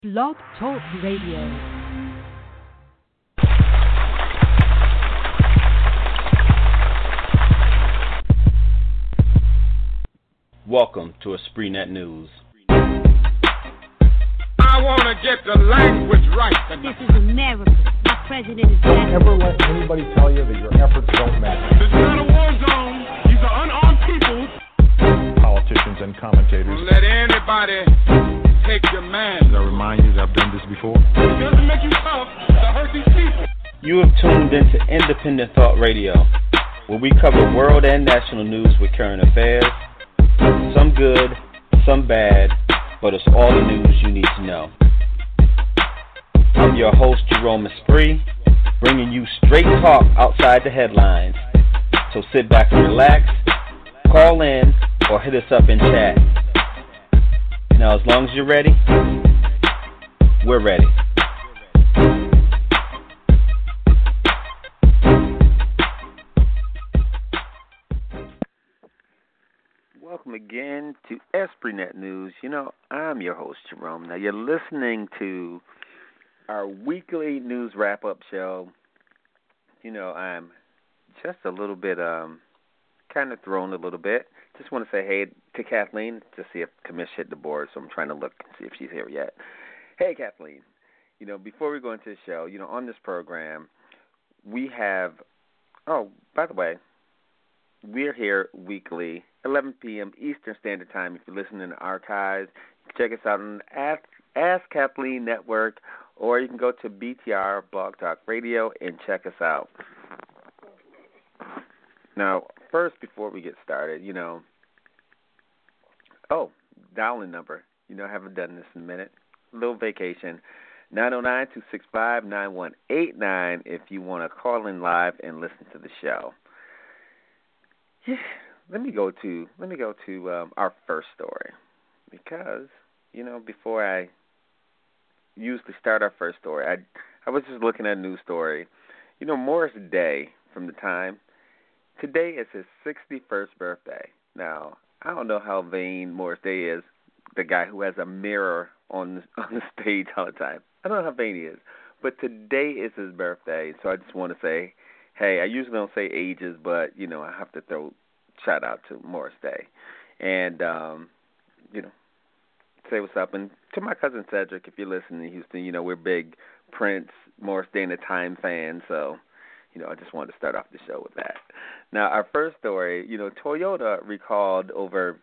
Blog Talk Radio. Welcome to EspritNet News. I want to get the language right tonight. This is America. My president is black. Don't ever let anybody tell you that your efforts don't matter. This is not a war zone. These are unarmed people. Politicians and commentators. Don't let anybody take your man. I remind you that I've done this before. It doesn't make you tough to hurt these people. You have tuned into Independent Thought Radio, where we cover world and national news with current affairs. Some good, some bad, but it's all the news you need to know. I'm your host, Jerome Esprit, bringing you straight talk outside the headlines. So sit back and relax, call in, or hit us up in chat. Now, as long as you're ready, we're ready. Welcome again to EspritNet News. You know, I'm your host, Jerome. Now, you're listening to our weekly news wrap-up show. You know, I'm just a little bit, kind of thrown a little bit. Just want to say hey to Kathleen to see if Kamish hit the board, so I'm trying to look and see if she's here yet. Hey, Kathleen. You know, before we go into the show, you know, on this program, we have, oh, by the way, we're here weekly, 11 p.m. Eastern Standard Time. If you're listening in the archives, you can check us out on Ask Kathleen Network, or you can go to BTR Blog Talk Radio and check us out. Now, first, before we get started, you know, dial-in number. You know, I haven't done this in a minute. A little vacation. 909-265-9189 if you want to call in live and listen to the show. Yeah, let me go to our first story, because, you know, before I usually start our first story, I was just looking at a news story. You know, Morris Day from the Time. Today is his 61st birthday. Now, I don't know how vain Morris Day is, the guy who has a mirror on the stage all the time. I don't know how vain he is. But today is his birthday, so I just want to say, hey, I usually don't say ages, but, you know, I have to throw shout out to Morris Day. And, you know, say what's up. And to my cousin Cedric, if you're listening in Houston, you know, we're big Prince, Morris Day, and the Time fans, so, you know, I just wanted to start off the show with that. Now, our first story, you know, Toyota recalled over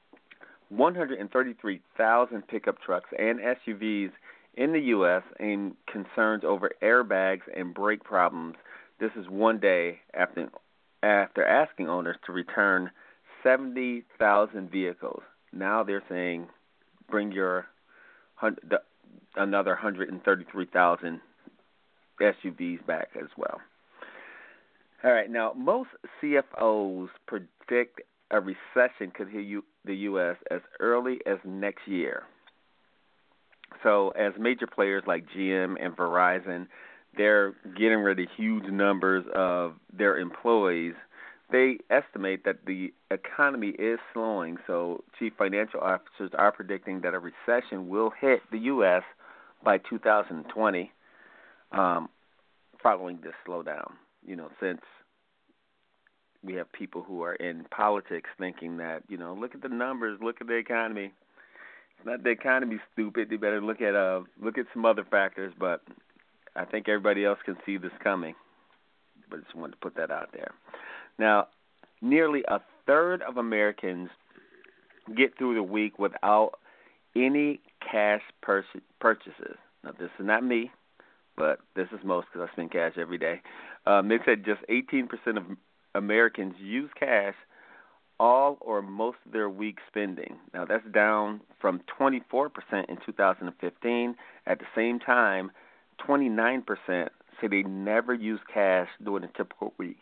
133,000 pickup trucks and SUVs in the U.S. and concerns over airbags and brake problems. This is one day after asking owners to return 70,000 vehicles. Now they're saying bring your another 133,000 SUVs back as well. All right, now most CFOs predict a recession could hit the U.S. as early as next year. So as major players like GM and Verizon, they're getting rid of huge numbers of their employees. They estimate that the economy is slowing, so chief financial officers are predicting that a recession will hit the U.S. by 2020 following this slowdown. You know, since we have people who are in politics thinking that, you know, look at the numbers, look at the economy. It's not the economy stupid. They better look at some other factors, but I think everybody else can see this coming. But I just wanted to put that out there. Now, nearly a third of Americans get through the week without any cash purchases. Now, this is not me, but this is most because I spend cash every day. They said just 18% of Americans use cash all or most of their week spending. Now, that's down from 24% in 2015. At the same time, 29% say they never use cash during a typical week.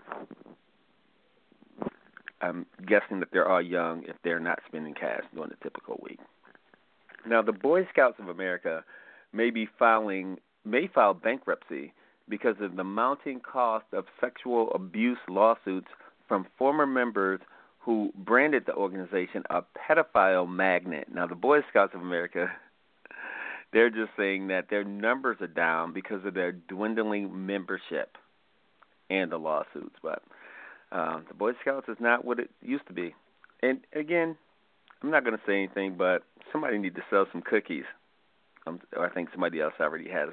I'm guessing that they're all young if they're not spending cash during a typical week. Now, the Boy Scouts of America may file bankruptcy because of the mounting cost of sexual abuse lawsuits from former members who branded the organization a pedophile magnet. Now, the Boy Scouts of America They're just saying that their numbers are down because of their dwindling membership and the lawsuits. But the Boy Scouts is not what it used to be. And, again, I'm not going to say anything, but somebody need to sell some cookies. I think somebody else already has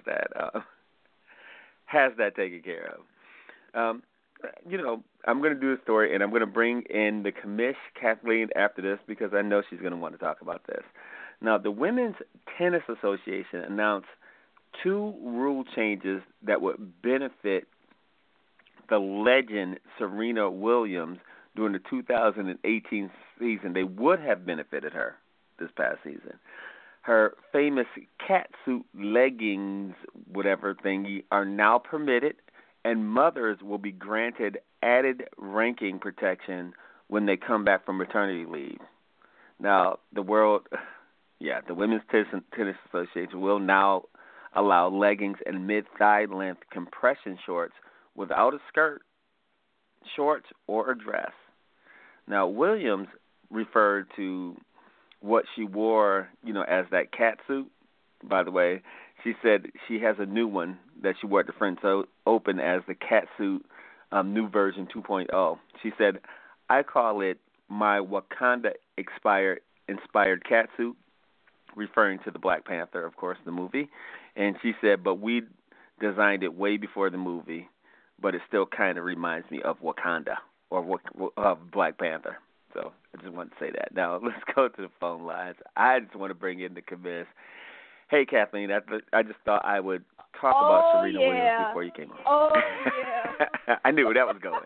that taken care of. I'm going to do a story, and I'm going to bring in the commish, Kathleen, after this because I know she's going to want to talk about this. Now, the Women's Tennis Association announced 2 rule changes that would benefit the legend Serena Williams during the 2018 season. They would have benefited her this past season. Her famous catsuit leggings, whatever thingy, are now permitted, and mothers will be granted added ranking protection when they come back from maternity leave. Now, the Women's Tennis Association will now allow leggings and mid-thigh length compression shorts without a skirt, shorts, or a dress. Now, Williams referred to what she wore, as that catsuit. By the way, she said she has a new one that she wore at the French Open as the catsuit new version 2.0. She said, I call it my Wakanda-inspired catsuit, referring to the Black Panther, of course, the movie. And she said, but we designed it way before the movie, but it still kind of reminds me of Wakanda or of Black Panther. So I just wanted to say that. Now, let's go to the phone lines. I just want to bring in the commiss. Hey, Kathleen, I just thought I would talk about Serena Williams before you came on. Oh, yeah. I knew where that was going.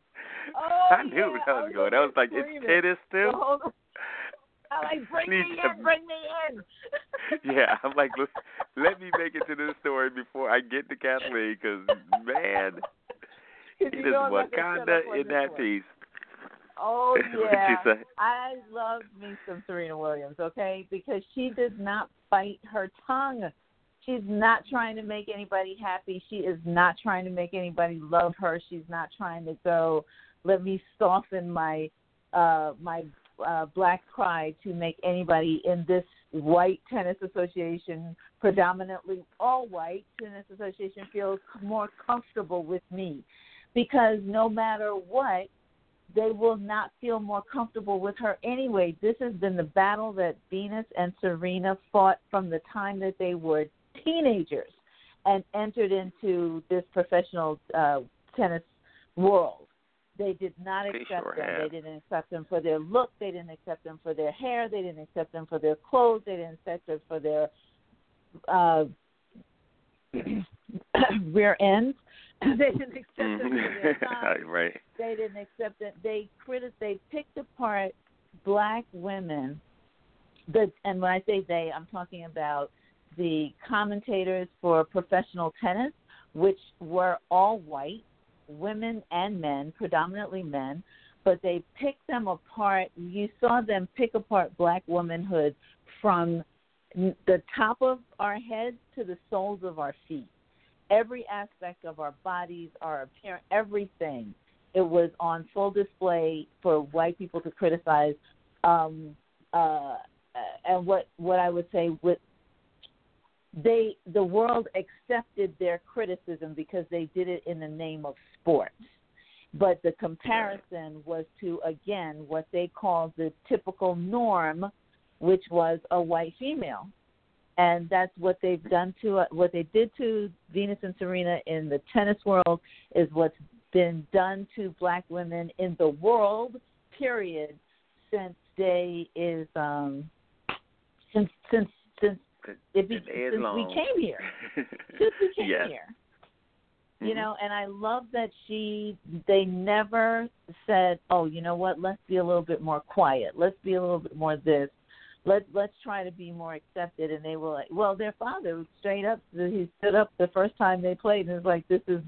I knew where that was going. I was like, it's tennis still? I'm like, bring me in. Yeah, I'm like, let me make it to this story before I get to Kathleen because, man, it is Wakanda in that piece. Oh, yeah. I love me some Serena Williams, okay, because she does not bite her tongue. She's not trying to make anybody happy. She is not trying to make anybody love her. She's not trying to go, let me soften my black pride to make anybody in this white tennis association, predominantly all white tennis association, feel more comfortable with me. Because no matter what, they will not feel more comfortable with her anyway. This has been the battle that Venus and Serena fought from the time that they were teenagers and entered into this professional tennis world. They did not accept them. They didn't accept them for their look. They didn't accept them for their hair. They didn't accept them for their clothes. They didn't accept them for their rear ends. They didn't accept them for their thighs. Right. They didn't accept it. They picked apart black women. And when I say they, I'm talking about the commentators for professional tennis, which were all white, women and men, predominantly men, but they picked them apart. You saw them pick apart black womanhood from the top of our heads to the soles of our feet. Every aspect of our bodies, our appearance, everything, it was on full display for white people to criticize. And what I would say, the world accepted their criticism because they did it in the name of sports. But the comparison was to, again, what they called the typical norm, which was a white female. And that's what they've done to what they did to Venus and Serena in the tennis world is what's been done to black women in the world, period, since we came here. Since we came here. You know, and I love that they never said, oh, you know what, let's be a little bit more quiet. Let's be a little bit more this. Let's try to be more accepted. And they were like, well, their father straight up, he stood up the first time they played and was like, this is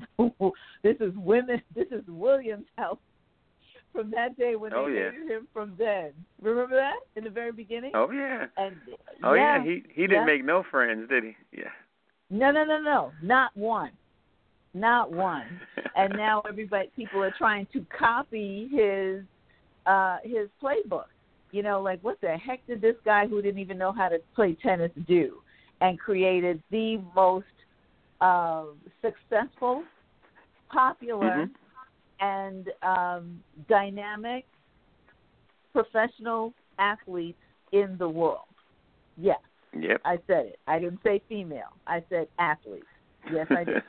Williams' house. From that day when they hated him from then. Remember that in the very beginning? Oh, yeah. And, he didn't make no friends, did he? Yeah. No. Not one. Not one. And now people are trying to copy his playbook. You know, like what the heck did this guy who didn't even know how to play tennis do? and created the most successful, popular, and dynamic professional athletes in the world. Yes. Yep. I said it. I didn't say female. I said athletes. Yes, I did.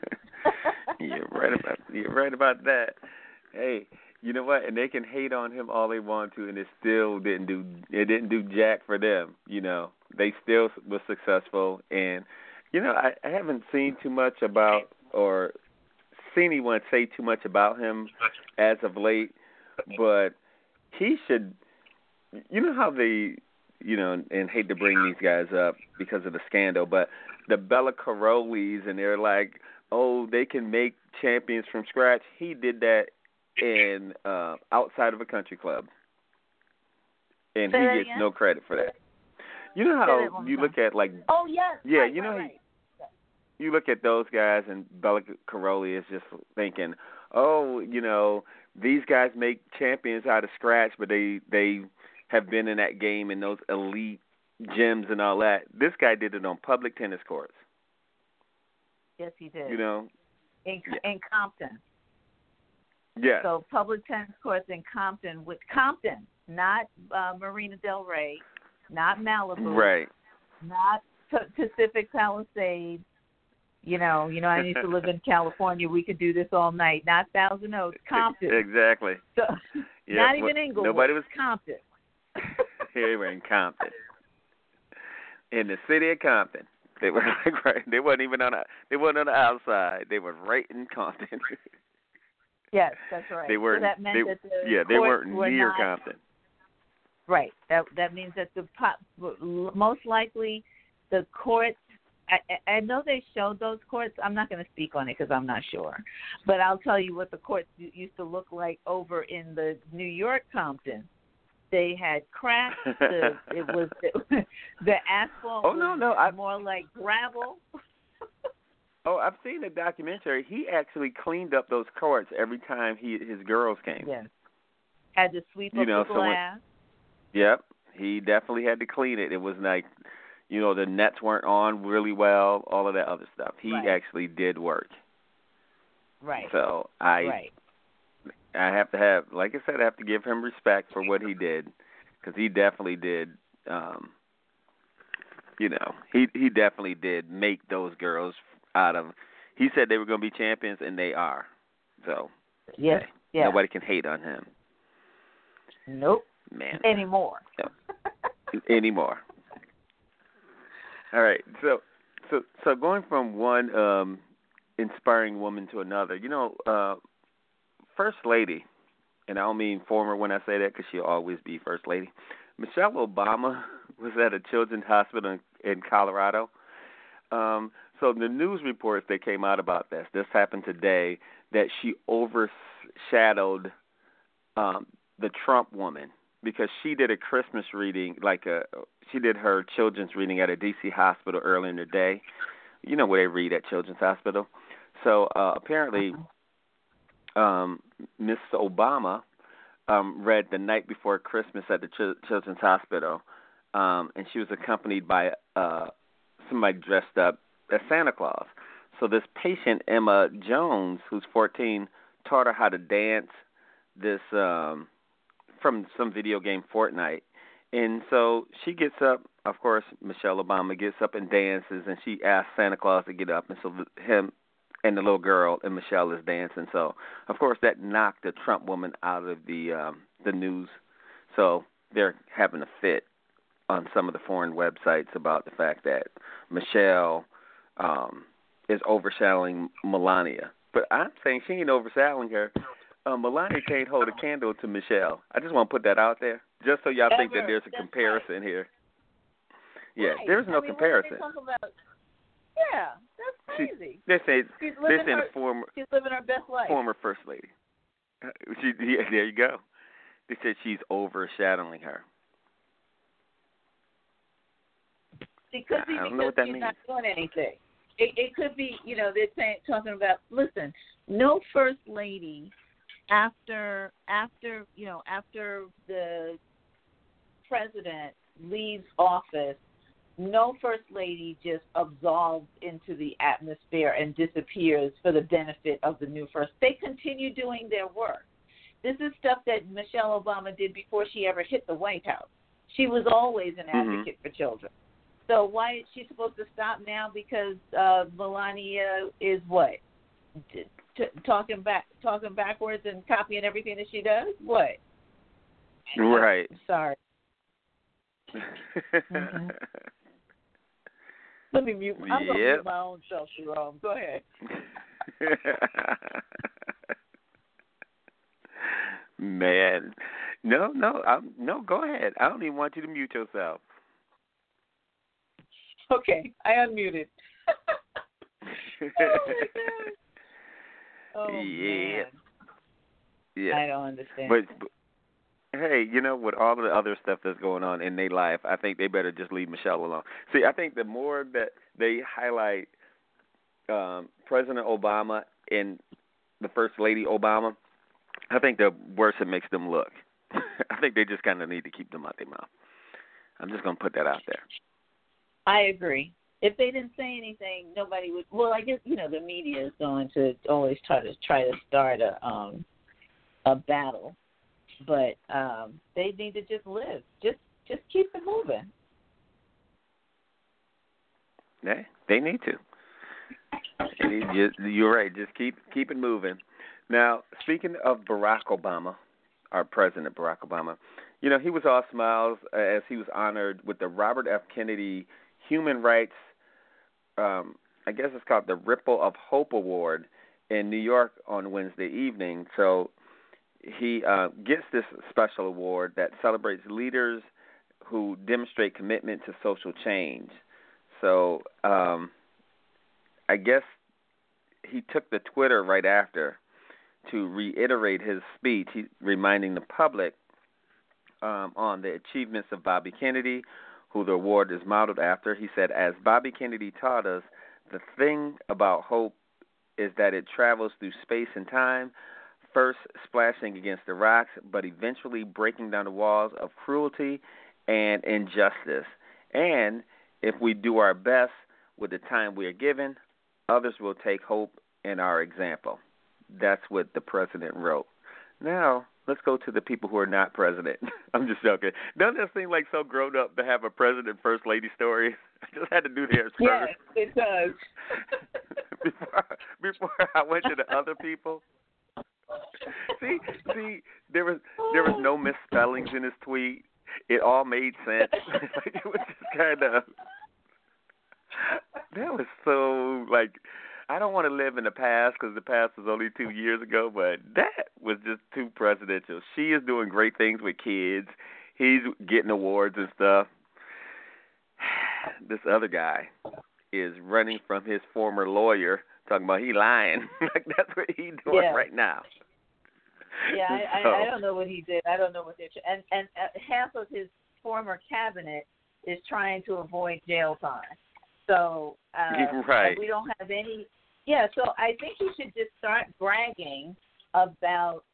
You're right about that. Hey, you know what? And they can hate on him all they want to, and it still didn't do jack for them. You know, they still was successful. And you know, I haven't seen too much about or seen anyone say too much about him as of late, but he should. You know how they, you know, and hate to bring these guys up because of the scandal, but the Bella Carolis, and they're like, oh, they can make champions from scratch. He did that in outside of a country club, and he gets no credit for that. You know how you look at like, oh yes, yeah, right, you know, right. You look at those guys, and Bella Caroli is just thinking, oh, you know, these guys make champions out of scratch, but they have been in that game in those elite gyms and all that. This guy did it on public tennis courts. Yes, he did. You know, in Compton. Yeah. So public tennis courts in Compton, not Marina Del Rey, not Malibu, right? Not Pacific Palisades. You know, I used to live in California. We could do this all night. Not Thousand Oaks, Compton. Exactly. So, yep. Not even Inglewood. Nobody was Compton. They were in Compton, in the city of Compton. They were like right. They weren't even on the outside. They were right in Compton. Yes, that's right. They weren't. So that meant that they weren't near Compton. Right. That means that most likely the courts. I know they showed those courts. I'm not going to speak on it because I'm not sure. But I'll tell you what the courts used to look like over in the New York Compton. They had cracks. The asphalt was more like gravel. Oh, I've seen the documentary. He actually cleaned up those courts every time his girls came. Yes. Had to sweep up the glass. Yep. He definitely had to clean it. It was like, you know, the nets weren't on really well, all of that other stuff. He actually did work. Right. So I have to have, like I said, I have to give him respect for what he did, because he definitely did. You know, he definitely did make those girls out of. He said they were going to be champions, and they are. So nobody can hate on him. Nope. Man. Anymore. Anymore. All right. So going from one inspiring woman to another, you know, First Lady, and I don't mean former when I say that because she'll always be First Lady, Michelle Obama was at a children's hospital in Colorado. So the news reports that came out about this happened today, that she overshadowed the Trump woman, because she did a Christmas reading, she did her children's reading at a D.C. hospital earlier in the day. You know where they read at Children's Hospital. So apparently Miss Obama read the night before Christmas at the Children's Hospital, and she was accompanied by somebody dressed up as Santa Claus. So this patient, Emma Jones, who's 14, taught her how to dance this from some video game, Fortnite. And so she gets up, of course, Michelle Obama gets up and dances, and she asks Santa Claus to get up, and so him and the little girl and Michelle is dancing. So, of course, that knocked the Trump woman out of the news. So they're having a fit on some of the foreign websites about the fact that Michelle is overshadowing Melania. But I'm saying she ain't overshadowing her. Melania can't hold a candle to Michelle. I just want to put that out there, just so y'all think that there's a comparison here. Yeah, there's no comparison. That's crazy. They say she's living her best life. Former First Lady. There you go. They said she's overshadowing her. It could be because she's not doing anything. It could be, you know, they're talking about. Listen, no First Lady after the president leaves office no first lady just absolves into the atmosphere and disappears for the benefit of the new first. They continue doing their work. This is stuff that Michelle Obama did before she ever hit the White House. She was always an advocate for children. So why is she supposed to stop now because Melania is what? Talking backwards and copying everything that she does? What? Right. Sorry. Let me mute. I'm going to mute my own self, Jerome. Go ahead. Man. No, go ahead. I don't even want you to mute yourself. Okay, I unmuted. Oh, my God. Oh, man. Yeah. I don't understand. But hey, with all the other stuff that's going on in their life, I think they better just leave Michelle alone. See, I think the more that they highlight President Obama and the First Lady Obama, I think the worse it makes them look. I think they just kind of need to keep them out their mouth. I'm just going to put that out there. I agree. If they didn't say anything, nobody would. Well, I guess the media is going to always try to start a battle, but they need to just live. Just keep it moving. Yeah, they need to. You're right. Just keep it moving. Now, speaking of Barack Obama, our President Barack Obama, he was all smiles as he was honored with the Robert F. Kennedy Human Rights, I guess it's called the Ripple of Hope Award in New York on Wednesday evening. So he gets this special award that celebrates leaders who demonstrate commitment to social change. So I guess he took to Twitter right after to reiterate his speech, reminding the public on the achievements of Bobby Kennedy, who the award is modeled after. He said, as Bobby Kennedy taught us, the thing about hope is that it travels through space and time, first splashing against the rocks, but eventually breaking down the walls of cruelty and injustice. And if we do our best with the time we are given, others will take hope in our example. That's what the president wrote. Now, let's go to the people who are not president. I'm just joking. Doesn't that seem like so grown up to have a president, first lady story? I just had to do theirs first. Yes, it does. before I went to the other people. See, there was no misspellings in his tweet. It all made sense. It was just kind of. That was so I don't want to live in the past because the past was only 2 years ago, but that was just too presidential. She is doing great things with kids. He's getting awards and stuff. This other guy is running from his former lawyer, talking about he lying. That's what he's doing right now. Yeah, I don't know what he did. I don't know what they're and half of his former cabinet is trying to avoid jail time. So right. We don't have any. Yeah, so I think he should just start bragging about.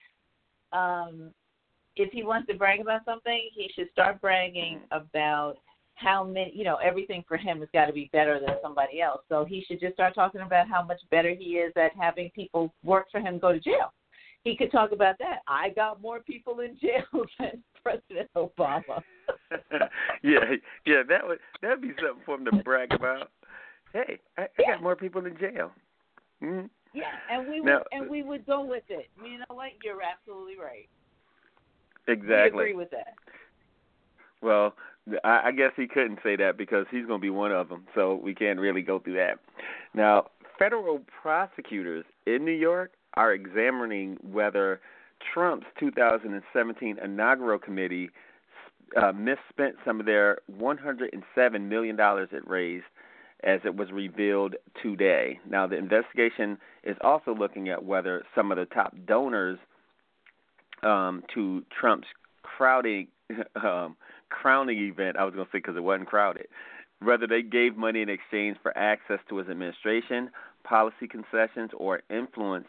If he wants to brag about something, he should start bragging about how many. Everything for him has got to be better than somebody else. So he should just start talking about how much better he is at having people work for him go to jail. He could talk about that. I got more people in jail than President Obama. yeah, that'd be something for him to brag about. Hey, I got more people in jail. Mm-hmm. Yeah, and we would go with it. You know what? You're absolutely right. Exactly. We agree with that. Well, I guess he couldn't say that because he's going to be one of them, so we can't really go through that. Now, federal prosecutors in New York are examining whether Trump's 2017 inaugural committee misspent some of their $107 million it raised, as it was revealed today. Now, the investigation is also looking at whether some of the top donors to Trump's crowning event, I was going to say because it wasn't crowded, whether they gave money in exchange for access to his administration, policy concessions, or influenced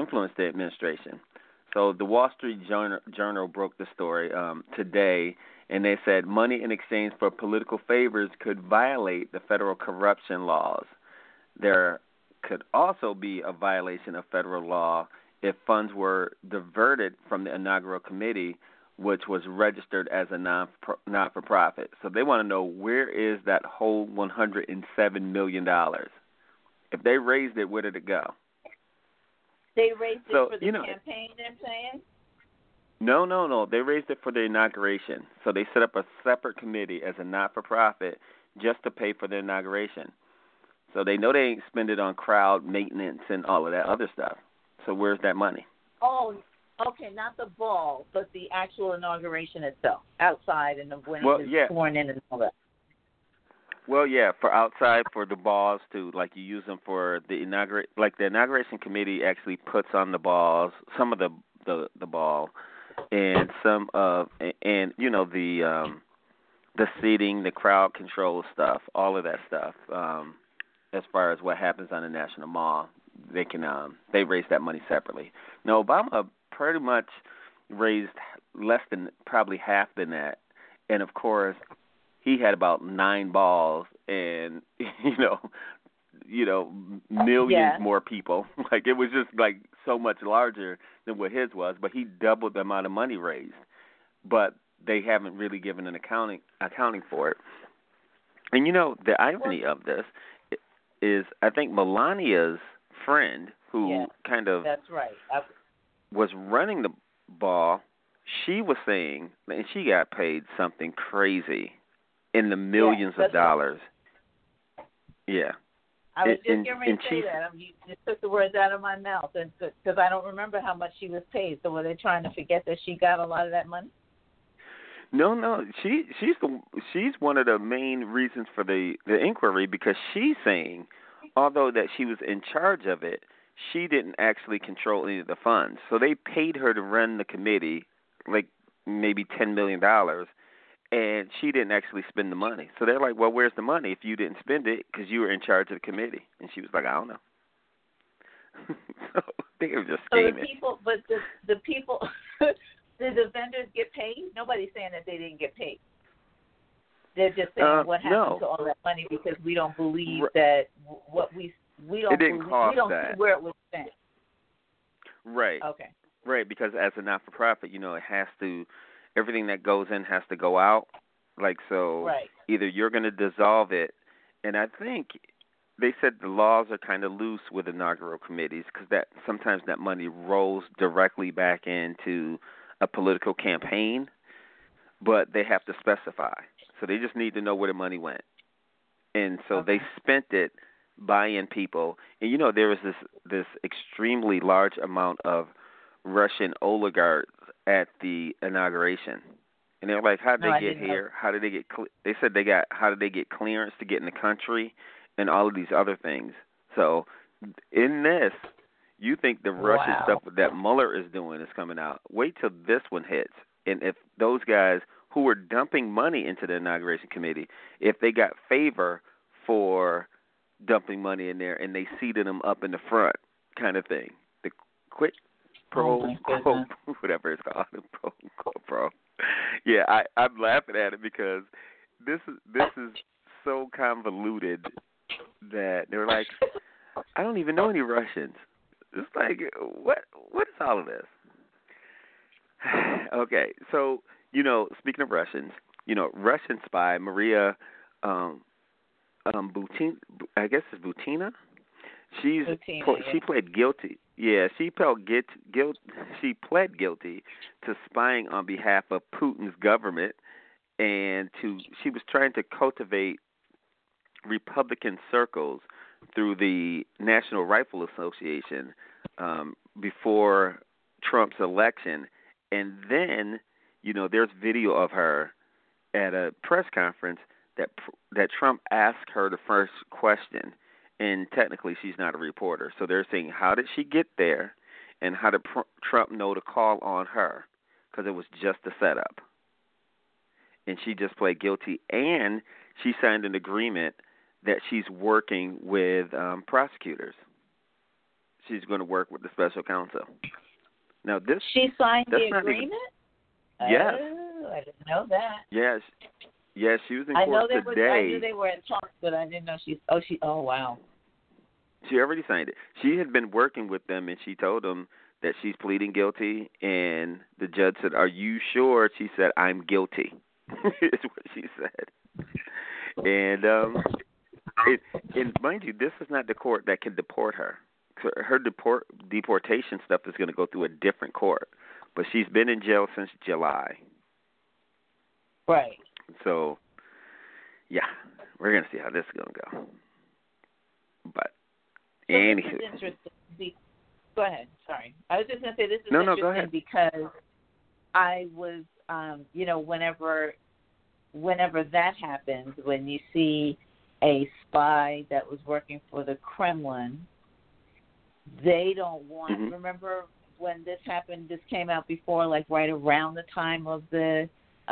the administration. So the Wall Street Journal broke the story today, And they said money in exchange for political favors could violate the federal corruption laws. There could also be a violation of federal law if funds were diverted from the inaugural committee, which was registered as a not-for-profit. So they want to know, where is that whole $107 million? If they raised it, where did it go? They raised it for the campaign, they're saying? No. They raised it for the inauguration. So they set up a separate committee as a not-for-profit just to pay for the inauguration. So they know they ain't spend it on crowd maintenance and all of that other stuff. So where's that money? Oh, okay, not the ball, but the actual inauguration itself, outside and when well, he was sworn in and all that. Well, yeah, for outside, for the balls too. Like you use them for the the inauguration committee actually puts on the balls, some of the ball, and some of the seating, the crowd control stuff, all of that stuff. As far as what happens on the National Mall, they raise that money separately. Now, Obama pretty much raised less than probably half than that, and of course, he had about 9 balls and millions more people. Like it was just like so much larger than what his was, but he doubled the amount of money raised. But they haven't really given an accounting for it. And the irony of this is, I think Melania's friend, who kind of that's right. was running the ball, she was saying, and she got paid something crazy in the millions of dollars. Right. Yeah. I was just getting ready to say that. You just took the words out of my mouth, because I don't remember how much she was paid. So were they trying to forget that she got a lot of that money? No. She's one of the main reasons for the inquiry, because she's saying, although that she was in charge of it, she didn't actually control any of the funds. So they paid her to run the committee, like maybe $10 million, and she didn't actually spend the money. So they're like, well, where's the money if you didn't spend it because you were in charge of the committee? And she was like, I don't know. So they were just scheming. So the people, did the vendors get paid? Nobody's saying that they didn't get paid. They're just saying what happened to all that money, because we don't believe that we don't see where it was spent. Right. Okay. Right, because as a not-for-profit, it has to, everything that goes in has to go out. Like, so either you're going to dissolve it, and I think they said the laws are kind of loose with inaugural committees, because that sometimes that money rolls directly back into a political campaign, but they have to specify. So they just need to know where the money went. And so they spent it buying people. And, there was this extremely large amount of Russian oligarchs at the inauguration. And they're like, how did they get here? How did they get they said how did they get clearance to get in the country and all of these other things. So in this, you think the Russian stuff that Mueller is doing is coming out. Wait till this one hits. And if those guys who were dumping money into the inauguration committee, if they got favor for dumping money in there and they seated them up in the front kind of thing, the quid pro quo, whatever it's called, pro. Yeah, I'm laughing at it because this is so convoluted that they're like, I don't even know any Russians. It's like, what is all of this? Okay, so, speaking of Russians, Russian spy Maria Butina, I guess it's Butina. She pled guilty. Yeah, she pled guilty to spying on behalf of Putin's government, and she was trying to cultivate Republican circles through the National Rifle Association before Trump's election. And then, there's video of her at a press conference that Trump asked her the first question, and technically she's not a reporter. So they're saying, how did she get there, and how did Trump know to call on her? Because it was just a setup. And she just pled guilty, and she signed an agreement that she's working with prosecutors. She's going to work with the special counsel. Now, she signed the agreement? Yes. Ooh, I didn't know that. Yes. Yes, she was in I court know today. I knew they were in talks, but I didn't know oh wow. She already signed it. She had been working with them, and she told them that she's pleading guilty, and the judge said, "Are you sure?" She said, "I'm guilty." Is what she said. And and mind you, this is not the court that can deport her. Her deportation stuff is going to go through a different court. But she's been in jail since July. Right. So, yeah, we're going to see how this is going to go. But, so anywho. This is interesting. Go ahead. Sorry. I was just going to say this is No, interesting go ahead. because I was, whenever that happens, when you see a spy that was working for the Kremlin, they don't want, remember when this happened, this came out before, like right around the time of the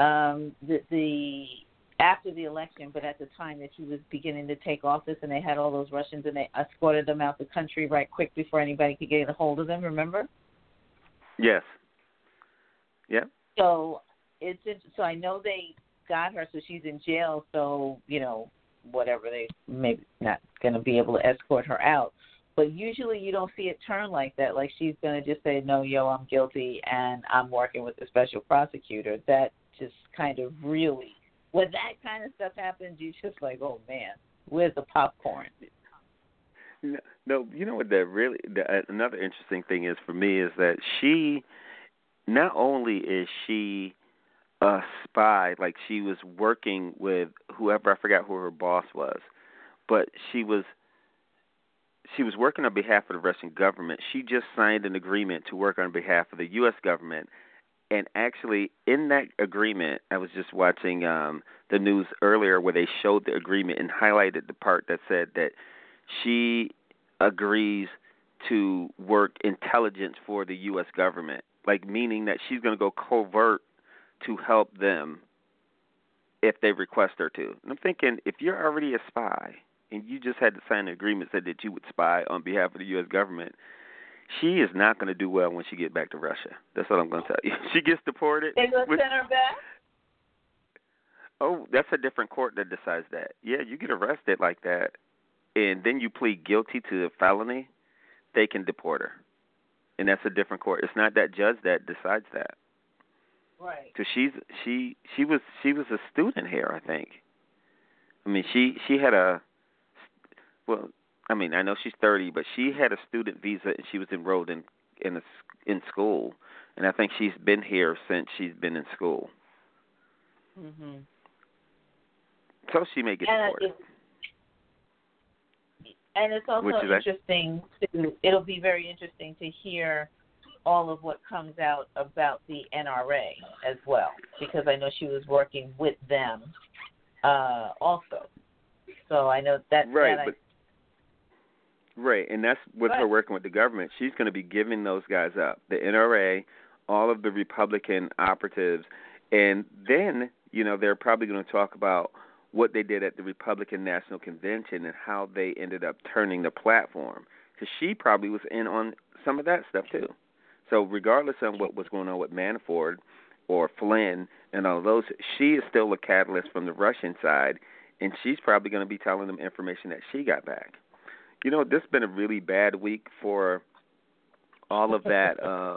after the election, but at the time that he was beginning to take office, and they had all those Russians, and they escorted them out the country right quick before anybody could get a hold of them, remember? Yes. Yeah. So so I know they got her, so she's in jail, so, whatever, they maybe not going to be able to escort her out. But usually you don't see it turn like that. Like she's going to just say, no, I'm guilty and I'm working with the special prosecutor. That just kind of really, when that kind of stuff happens, you just like, oh, man, where's the popcorn? No, you know what another interesting thing is for me is that she, not only is she a spy, like she was working with whoever, I forgot who her boss was, but she was working on behalf of the Russian government. She just signed an agreement to work on behalf of the U.S. government. And actually, in that agreement, I was just watching the news earlier where they showed the agreement and highlighted the part that said that she agrees to work intelligence for the U.S. government, like meaning that she's going to go covert to help them if they request her to. And I'm thinking, if you're already a spy and you just had to sign an agreement that said that you would spy on behalf of the U.S. government, she is not going to do well when she gets back to Russia. That's what I'm going to tell you. She gets deported. They going to send her back? Oh, that's a different court that decides that. Yeah, you get arrested like that, and then you plead guilty to a felony, they can deport her. And that's a different court. It's not that judge that decides that. Right. Because she was a student here, I think. I mean, she had a, well, I mean, I know she's 30, but she had a student visa and she was enrolled in school, and I think she's been here since she's been in school. Mhm. So she may get deported. And it's also interesting it'll be very interesting to hear all of what comes out about the NRA as well, because I know she was working with them also. So I know that. Right, right, and that's with her working with the government. She's going to be giving those guys up, the NRA, all of the Republican operatives, and then, they're probably going to talk about what they did at the Republican National Convention and how they ended up turning the platform, because she probably was in on some of that stuff too. So regardless of what was going on with Manafort or Flynn and all those, she is still a catalyst from the Russian side, and she's probably going to be telling them information that she got back. This has been a really bad week for all of that.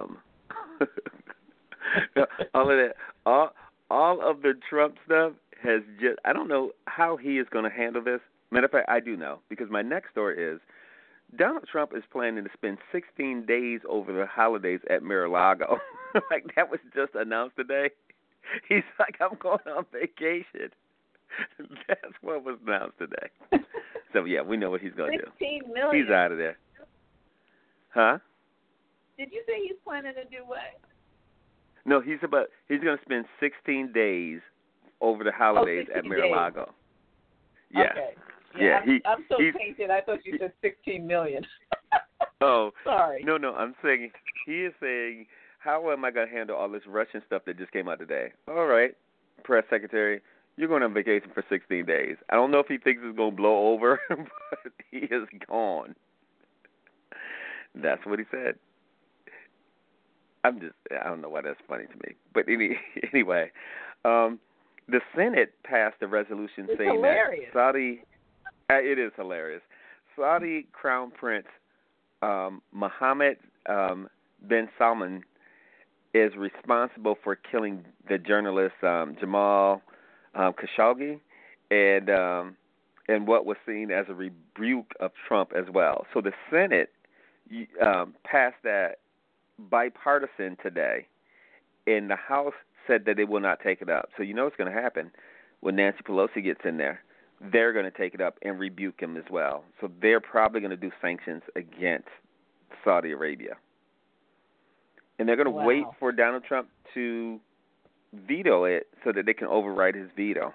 All of the Trump stuff has just, I don't know how he is going to handle this. Matter of fact, I do know, because my next story is Donald Trump is planning to spend 16 days over the holidays at Mar-a-Lago. Like, that was just announced today. He's like, I'm going on vacation. That's what was announced today. So, yeah, we know what he's going to do. $16 million. He's out of there. Huh? Did you say he's planning to do what? No, he's going to spend 16 days over the holidays at Mar-a-Lago. Yeah. Okay. Yeah, I'm so tainted. I thought you said $16 million. Oh, sorry. No, I'm saying, he is saying, how am I going to handle all this Russian stuff that just came out today? All right, press secretary, you're going on vacation for 16 days. I don't know if he thinks it's going to blow over, but he is gone. That's what he said. I don't know why that's funny to me. But anyway, the Senate passed a resolution saying hilarious. that Saudi, it is hilarious. Saudi Crown Prince Mohammed bin Salman is responsible for killing the journalist Jamal Khashoggi and what was seen as a rebuke of Trump as well. So the Senate passed that bipartisan today, and the House said that they will not take it up. So you know what's going to happen when Nancy Pelosi gets in there. They're going to take it up and rebuke him as well. So they're probably going to do sanctions against Saudi Arabia. And they're going to wait for Donald Trump to veto it so that they can override his veto.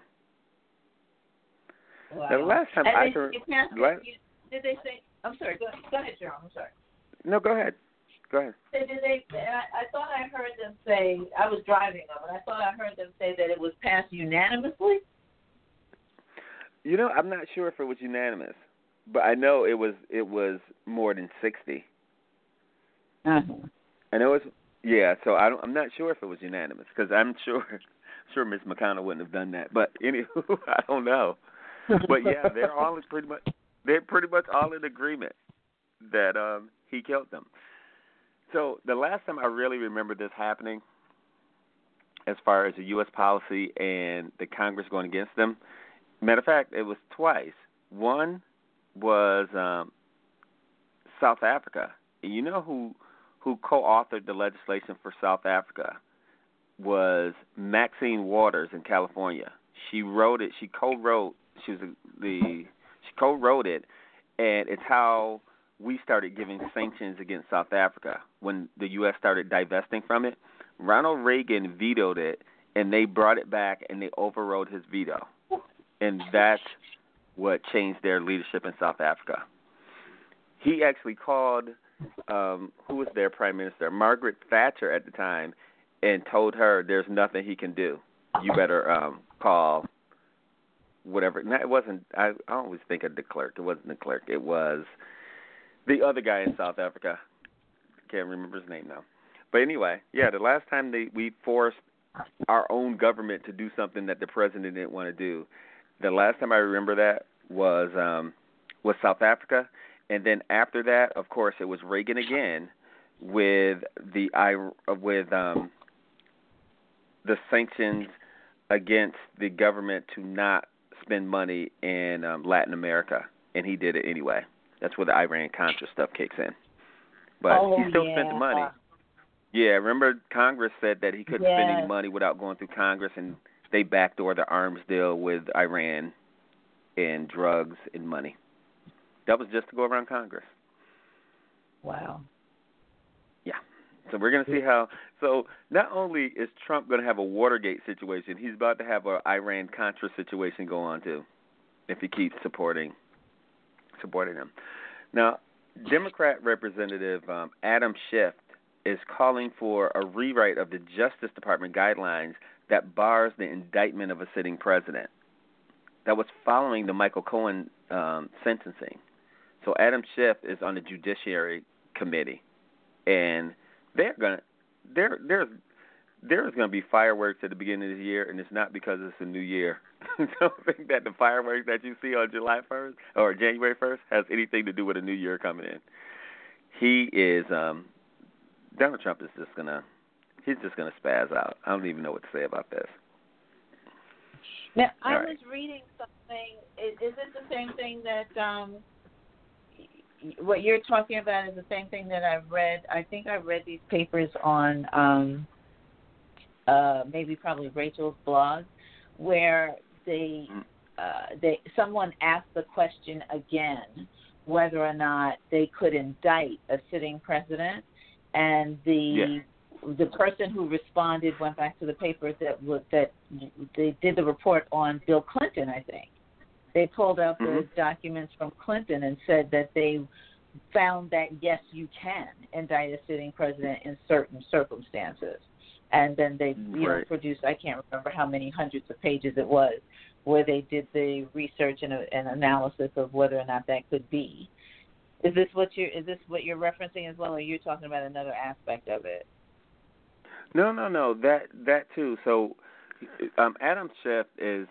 Wow. Now, the last time did they say? I'm sorry. Go ahead, Jerome. I'm sorry. No, go ahead. Did they? I thought I heard them say. I was driving them, and I thought I heard them say that it was passed unanimously. You know, I'm not sure if it was unanimous, but I know it was more than 60. Uh-huh. I know it's So I'm not sure if it was unanimous because I'm sure Ms. McConnell wouldn't have done that. But anywho, I don't know. But yeah, they're pretty much all in agreement that he killed them. So the last time I really remember this happening, as far as the U.S. policy and the Congress going against them, matter of fact, it was twice. One was South Africa. And you know who co-authored the legislation for South Africa was Maxine Waters in California. She wrote it. She co-wrote it, and it's how we started giving sanctions against South Africa when the U.S. started divesting from it. Ronald Reagan vetoed it, and they brought it back, and they overrode his veto. And that's what changed their leadership in South Africa. He actually called, who was their prime minister, Margaret Thatcher at the time, and told her there's nothing he can do. You better call whatever. No, it wasn't. I always think of de Klerk. It wasn't de Klerk. It was the other guy in South Africa. Can't remember his name now. But anyway, yeah, the last time we forced our own government to do something that the president didn't want to do, the last time I remember that was South Africa. And then after that, of course, it was Reagan again with the sanctions against the government to not spend money in Latin America, and he did it anyway. That's where the Iran-Contra stuff kicks in. But he still spent the money. Yeah, remember Congress said that he couldn't spend any money without going through Congress, and they backdoor the arms deal with Iran and drugs and money. That was just to go around Congress. Wow. Yeah. So we're going to see how. So not only is Trump going to have a Watergate situation, he's about to have an Iran-Contra situation go on too, if he keeps supporting him. Now, Democrat Representative Adam Schiff is calling for a rewrite of the Justice Department guidelines that bars the indictment of a sitting president. That was following the Michael Cohen sentencing. So Adam Schiff is on the Judiciary Committee, and there's going to be fireworks at the beginning of the year, and it's not because it's a new year. Don't think that the fireworks that you see on July 1st or January 1st has anything to do with a new year coming in. He is Donald Trump is just gonna spaz out. I don't even know what to say about this. Now, I was reading something. Is it the same thing that what you're talking about is the same thing that I've read? I think I read these papers on probably Rachel's blog, where someone asked the question again whether or not they could indict a sitting president, and the person who responded went back to the papers that they did the report on Bill Clinton, I think. They pulled out the documents from Clinton and said that they found that, yes, you can indict a sitting president in certain circumstances. And then they produced, I can't remember how many hundreds of pages it was, where they did the research and analysis of whether or not that could be. Is this what you're referencing as well, or you're talking about another aspect of it? No. That too. So, Adam Schiff is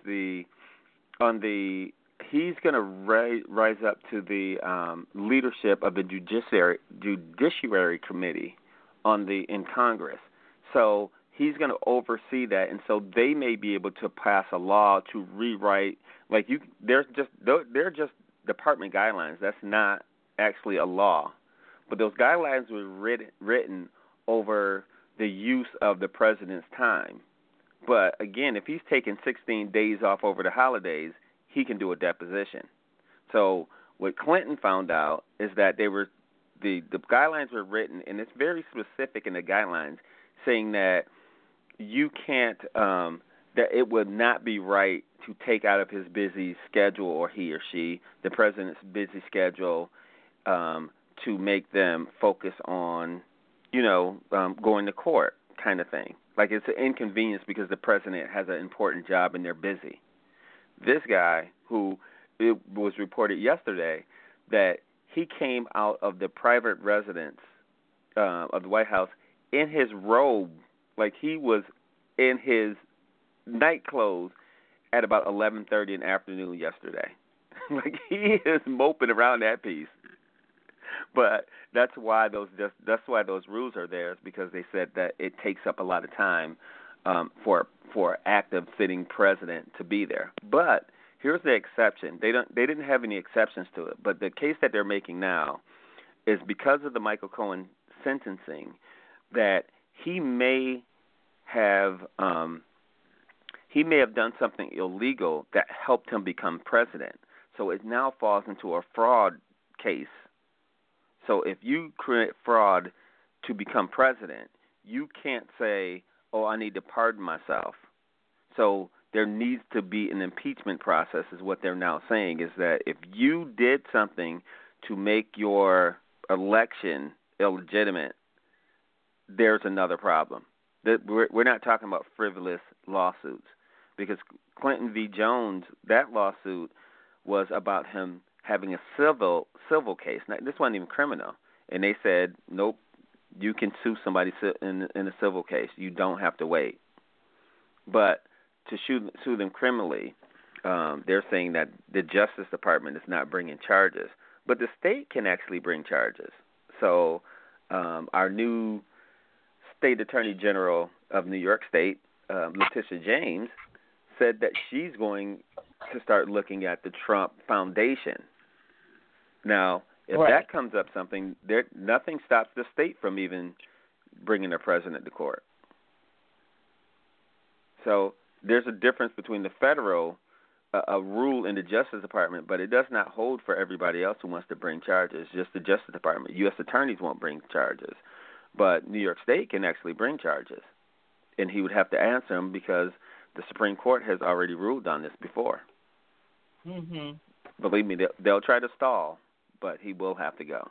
he's going to rise up to the leadership of the Judiciary Committee in Congress. So he's going to oversee that, and so they may be able to pass a law to rewrite. They're just department guidelines. That's not actually a law, but those guidelines were written over the use of the president's time. But again, if he's taking 16 days off over the holidays, he can do a deposition. So what Clinton found out is that the guidelines were written, and it's very specific in the guidelines, saying that you can't that it would not be right to take out of his busy schedule, or he or she, the president's busy schedule, to make them focus on, going to court kind of thing. Like it's an inconvenience because the president has an important job and they're busy. This guy, who it was reported yesterday that he came out of the private residence of the White House in his robe, like he was in his night clothes at about 11:30 in the afternoon yesterday. Like he is moping around that piece. But that's why those rules are there, is because they said that it takes up a lot of time for active sitting president to be there. But here's the exception. They didn't have any exceptions to it. But the case that they're making now is because of the Michael Cohen sentencing, that he may have done something illegal that helped him become president. So it now falls into a fraud case. So if you create fraud to become president, you can't say, oh, I need to pardon myself. So there needs to be an impeachment process, is what they're now saying, is that if you did something to make your election illegitimate, there's another problem. We're not talking about frivolous lawsuits, because Clinton v. Jones, that lawsuit was about him having a civil case. Now, this wasn't even criminal. And they said, nope, you can sue somebody in a civil case. You don't have to wait. But to sue them criminally, they're saying that the Justice Department is not bringing charges. But the state can actually bring charges. So our new State Attorney General of New York State, Letitia James, said that she's going to start looking at the Trump Foundation. Now, if that comes up something, nothing stops the state from even bringing the president to court. So there's a difference between the federal a rule in the Justice Department, but it does not hold for everybody else who wants to bring charges. Just the Justice Department. U.S. attorneys won't bring charges, but New York State can actually bring charges, and he would have to answer them because the Supreme Court has already ruled on this before. Mm-hmm. Believe me, they'll try to stall, but he will have to go.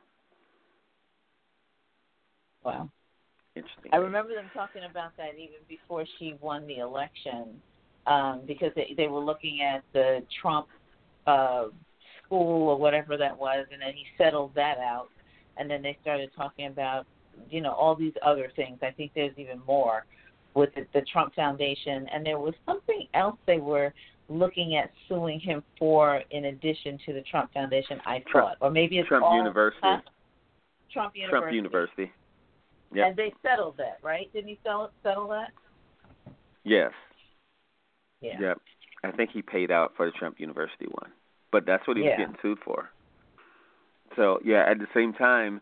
Wow. Interesting. I remember them talking about that even before she won the election, because they were looking at the Trump school or whatever that was, and then he settled that out, and then they started talking about, all these other things. I think there's even more with the Trump Foundation, and there was something else they were looking at suing him for in addition to the Trump Foundation, I thought. Or maybe it's Trump University. Trump University. Trump University. Yep. And they settled that, right? Didn't he settle that? Yes. Yeah. Yep. I think he paid out for the Trump University one. But that's what he was getting sued for. So, at the same time,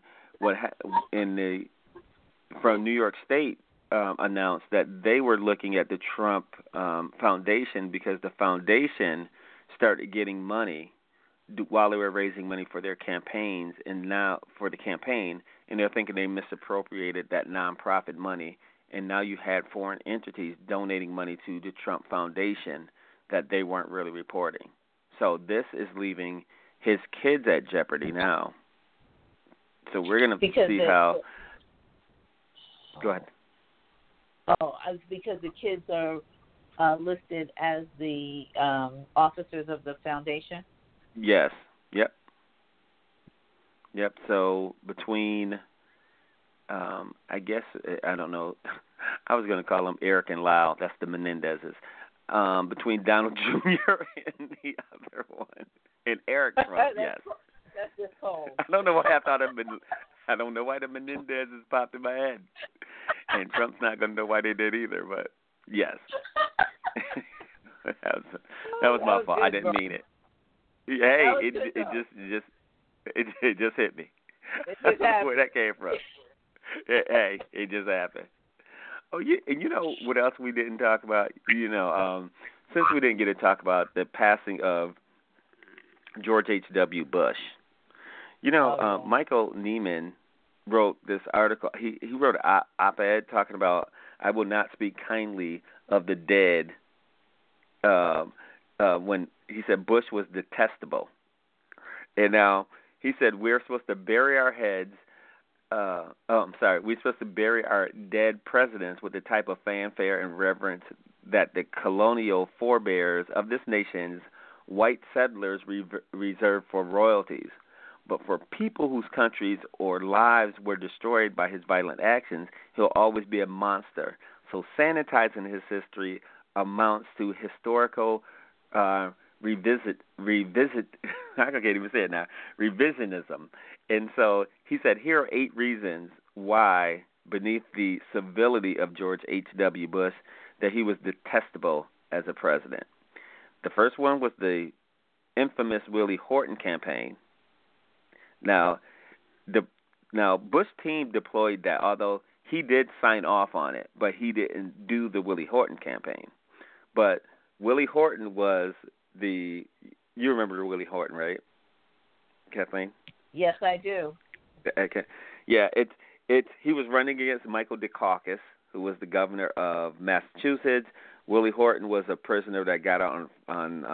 from New York State announced that they were looking at the Trump Foundation because the foundation started getting money while they were raising money for their campaigns, and now for the campaign, and they're thinking they misappropriated that nonprofit money, and now you had foreign entities donating money to the Trump Foundation that they weren't really reporting. So this is leaving his kids at jeopardy now. So we're going to see how... Go ahead. Because the kids are listed as the officers of the foundation? Yes. Yep. So between, I guess, I don't know. I was going to call them Eric and Lyle. That's the Menendezes. Between Donald Jr. and the other one. And Eric Trump, yes. That's just cold. I don't know why I don't know why the Menendezes popped in my head. And Trump's not going to know why they did either, but yes. that was my fault. I didn't mean it. Hey, it just hit me. I don't know where that came from. Hey, it just happened. Oh, and you know what else we didn't talk about? Since we didn't get to talk about the passing of George H.W. Bush, Michael Neiman wrote this article. He wrote an op-ed talking about, I will not speak kindly of the dead, when he said Bush was detestable. And now he said we're supposed to bury our heads. We're supposed to bury our dead presidents with the type of fanfare and reverence that the colonial forebears of this nation's white settlers reserved for royalties. But for people whose countries or lives were destroyed by his violent actions, he'll always be a monster. So sanitizing his history amounts to historical revisit. I can't even say it now. Revisionism. And so he said, here are 8 reasons why, beneath the civility of George H.W. Bush, that he was detestable as a president. The first one was the infamous Willie Horton campaign. Now, Bush team deployed that, although he did sign off on it, but he didn't do the Willie Horton campaign. But Willie Horton was you remember Willie Horton, right, Kathleen? Yes, I do. Okay. Yeah, he was running against Michael Dukakis, who was the governor of Massachusetts. Willie Horton was a prisoner that got out on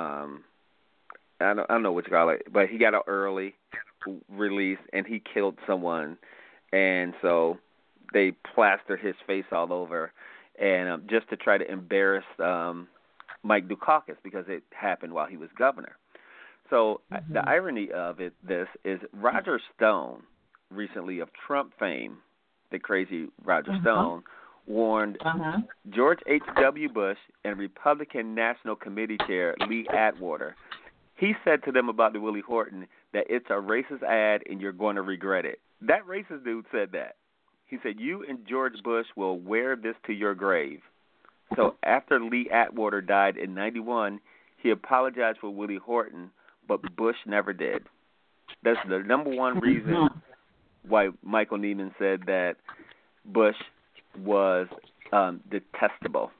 I don't know what you call it, but he got out early, released, and he killed someone, and so they plastered his face all over, and just to try to embarrass Mike Dukakis, because it happened while he was governor. So the irony of this is Roger Stone, recently of Trump fame, the crazy Roger Stone, warned George H.W. Bush and Republican National Committee Chair Lee Atwater. He said to them about the Willie Horton that it's a racist ad and you're going to regret it. That racist dude said that. He said, you and George Bush will wear this to your grave. So after Lee Atwater died in 91, he apologized for Willie Horton, but Bush never did. That's the number one reason why Michael Neiman said that Bush was detestable.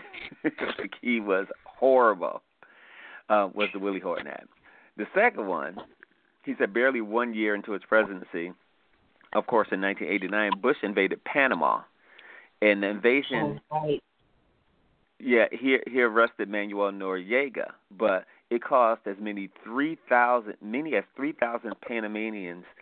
He was horrible, was the Willie Horton ad. The second one, he said barely 1 year into his presidency, of course in 1989, Bush invaded Panama. And the invasion, he arrested Manuel Noriega, but it cost as many as 3,000 Panamanians,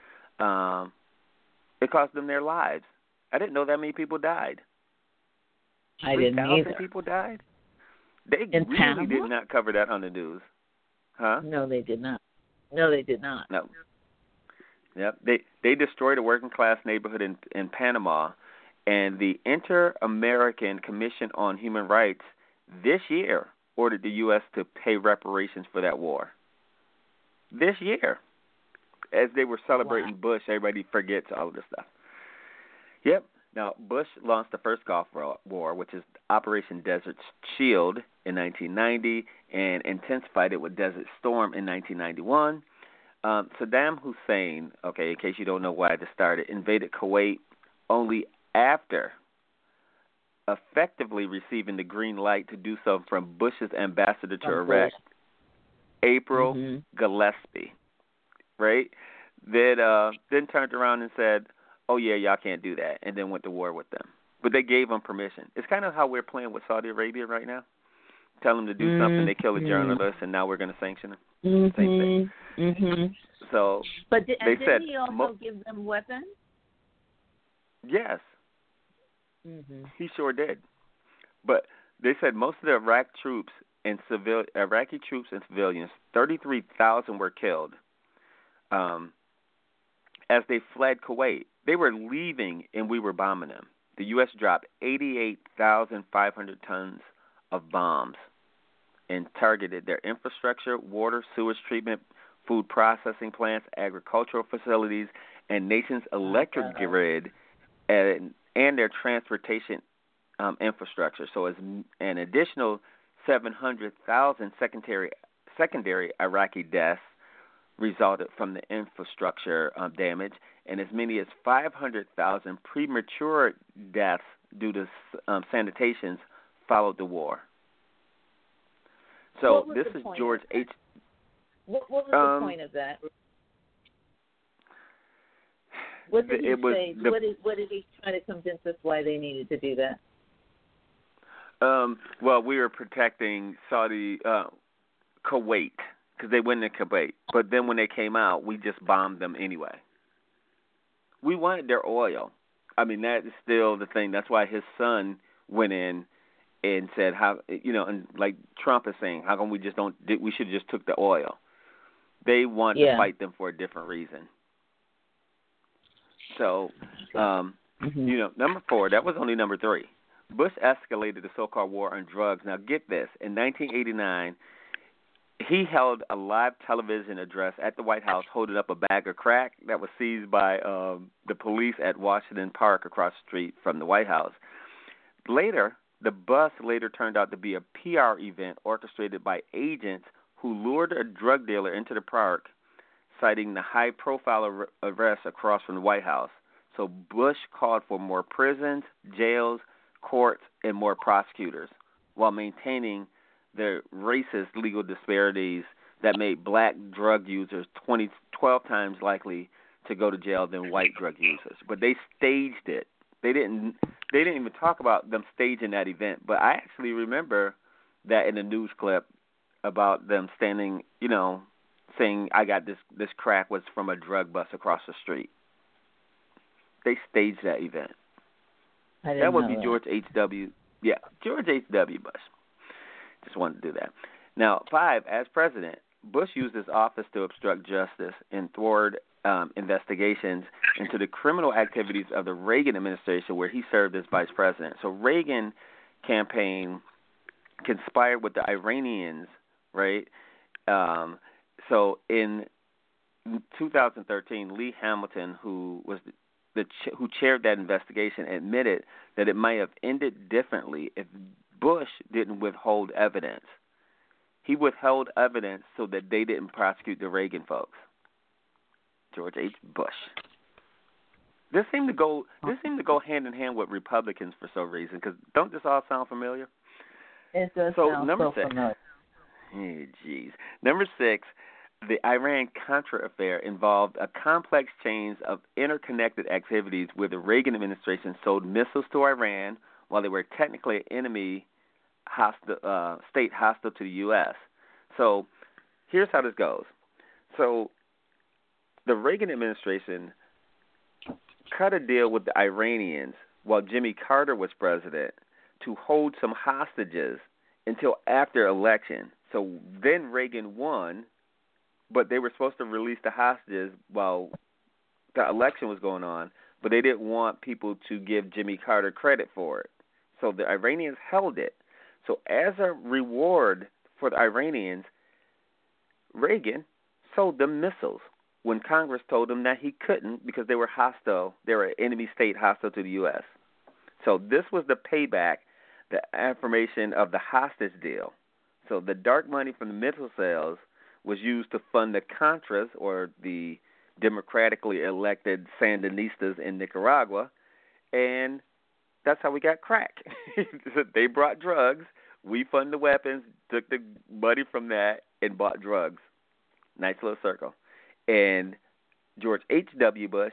it cost them their lives. I didn't know that many people died. I didn't either. 3,000 people died? They In really Panama? did not cover that on the news. Huh? No, they did not. No. Yep. They destroyed a working class neighborhood in Panama, and the Inter-American Commission on Human Rights this year ordered the U.S. to pay reparations for that war. This year. As they were celebrating Bush, everybody forgets all of this stuff. Yep. Now, Bush launched the first Gulf War, which is Operation Desert Shield in 1990, and intensified it with Desert Storm in 1991. Saddam Hussein, in case you don't know why this started, invaded Kuwait only after effectively receiving the green light to do so from Bush's ambassador to Iraq, April Gillespie, right? Then turned around and said, oh, yeah, y'all can't do that, and then went to war with them. But they gave them permission. It's kind of how we're playing with Saudi Arabia right now. Tell them to do something, they kill a journalist, and now we're going to sanction them. Same thing. So but didn't said, he also give them weapons? Yes. He sure did. But they said most of the Iraqi troops and civilians, 33,000 were killed as they fled Kuwait. They were leaving, and we were bombing them. the U.S. dropped 88,500 tons of bombs and targeted their infrastructure, water, sewage treatment, food processing plants, agricultural facilities, and nation's electric grid and their transportation infrastructure. So as an additional 700,000 secondary Iraqi deaths resulted from the infrastructure damage, and as many as 500,000 premature deaths due to sanitations followed the war. So this is George H. What was the point of that? What did he say? What did he try to convince us why they needed to do that? Well, we were protecting Kuwait, because they went in Kuwait. But then when they came out, we just bombed them anyway. We wanted their oil. I mean, that is still the thing. That's why his son went in and said, "How and like Trump is saying, how come we just don't? We should have just took the oil." They want to fight them for a different reason. So, number 4. That was only number 3. Bush escalated the so-called war on drugs. Now, get this. In 1989, he held a live television address at the White House holding up a bag of crack that was seized by the police at Washington Park across the street from the White House. Later, the bus turned out to be a PR event orchestrated by agents who lured a drug dealer into the park, citing the high-profile arrests across from the White House. So Bush called for more prisons, jails, courts, and more prosecutors, while maintaining the racist legal disparities that made black drug users 12 times likely to go to jail than white drug users. But they staged it. They didn't even talk about them staging that event. But I actually remember that in a news clip about them standing, saying I got this crack was from a drug bust across the street. They staged that event. That would be George H.W. Yeah, George H.W. Bush. Just wanted to do that. Now, 5, as president, Bush used his office to obstruct justice and thwart investigations into the criminal activities of the Reagan administration, where he served as vice president. So Reagan campaign conspired with the Iranians, right? So in 2013, Lee Hamilton, who was who chaired that investigation, admitted that it might have ended differently if Bush didn't withhold evidence. He withheld evidence so that they didn't prosecute the Reagan folks. George H. Bush. This seemed to go hand in hand with Republicans for some reason. Because don't this all sound familiar? It does sound so familiar. Hey, geez. Number 6. The Iran-Contra affair involved a complex chain of interconnected activities where the Reagan administration sold missiles to Iran while they were technically an enemy state hostile to the U.S. So here's how this goes. So the Reagan administration cut a deal with the Iranians while Jimmy Carter was president to hold some hostages until after election. So then Reagan won, but they were supposed to release the hostages while the election was going on, but they didn't want people to give Jimmy Carter credit for it. So the Iranians held it. So as a reward for the Iranians, Reagan sold them missiles when Congress told him that he couldn't because they were hostile. They were an enemy state hostile to the U.S. So this was the payback, the affirmation of the hostage deal. So the dark money from the missile sales was used to fund the Contras, or the democratically elected Sandinistas in Nicaragua, and that's how we got crack. They brought drugs, we funded the weapons, took the money from that, and bought drugs. Nice little circle. And George H.W. Bush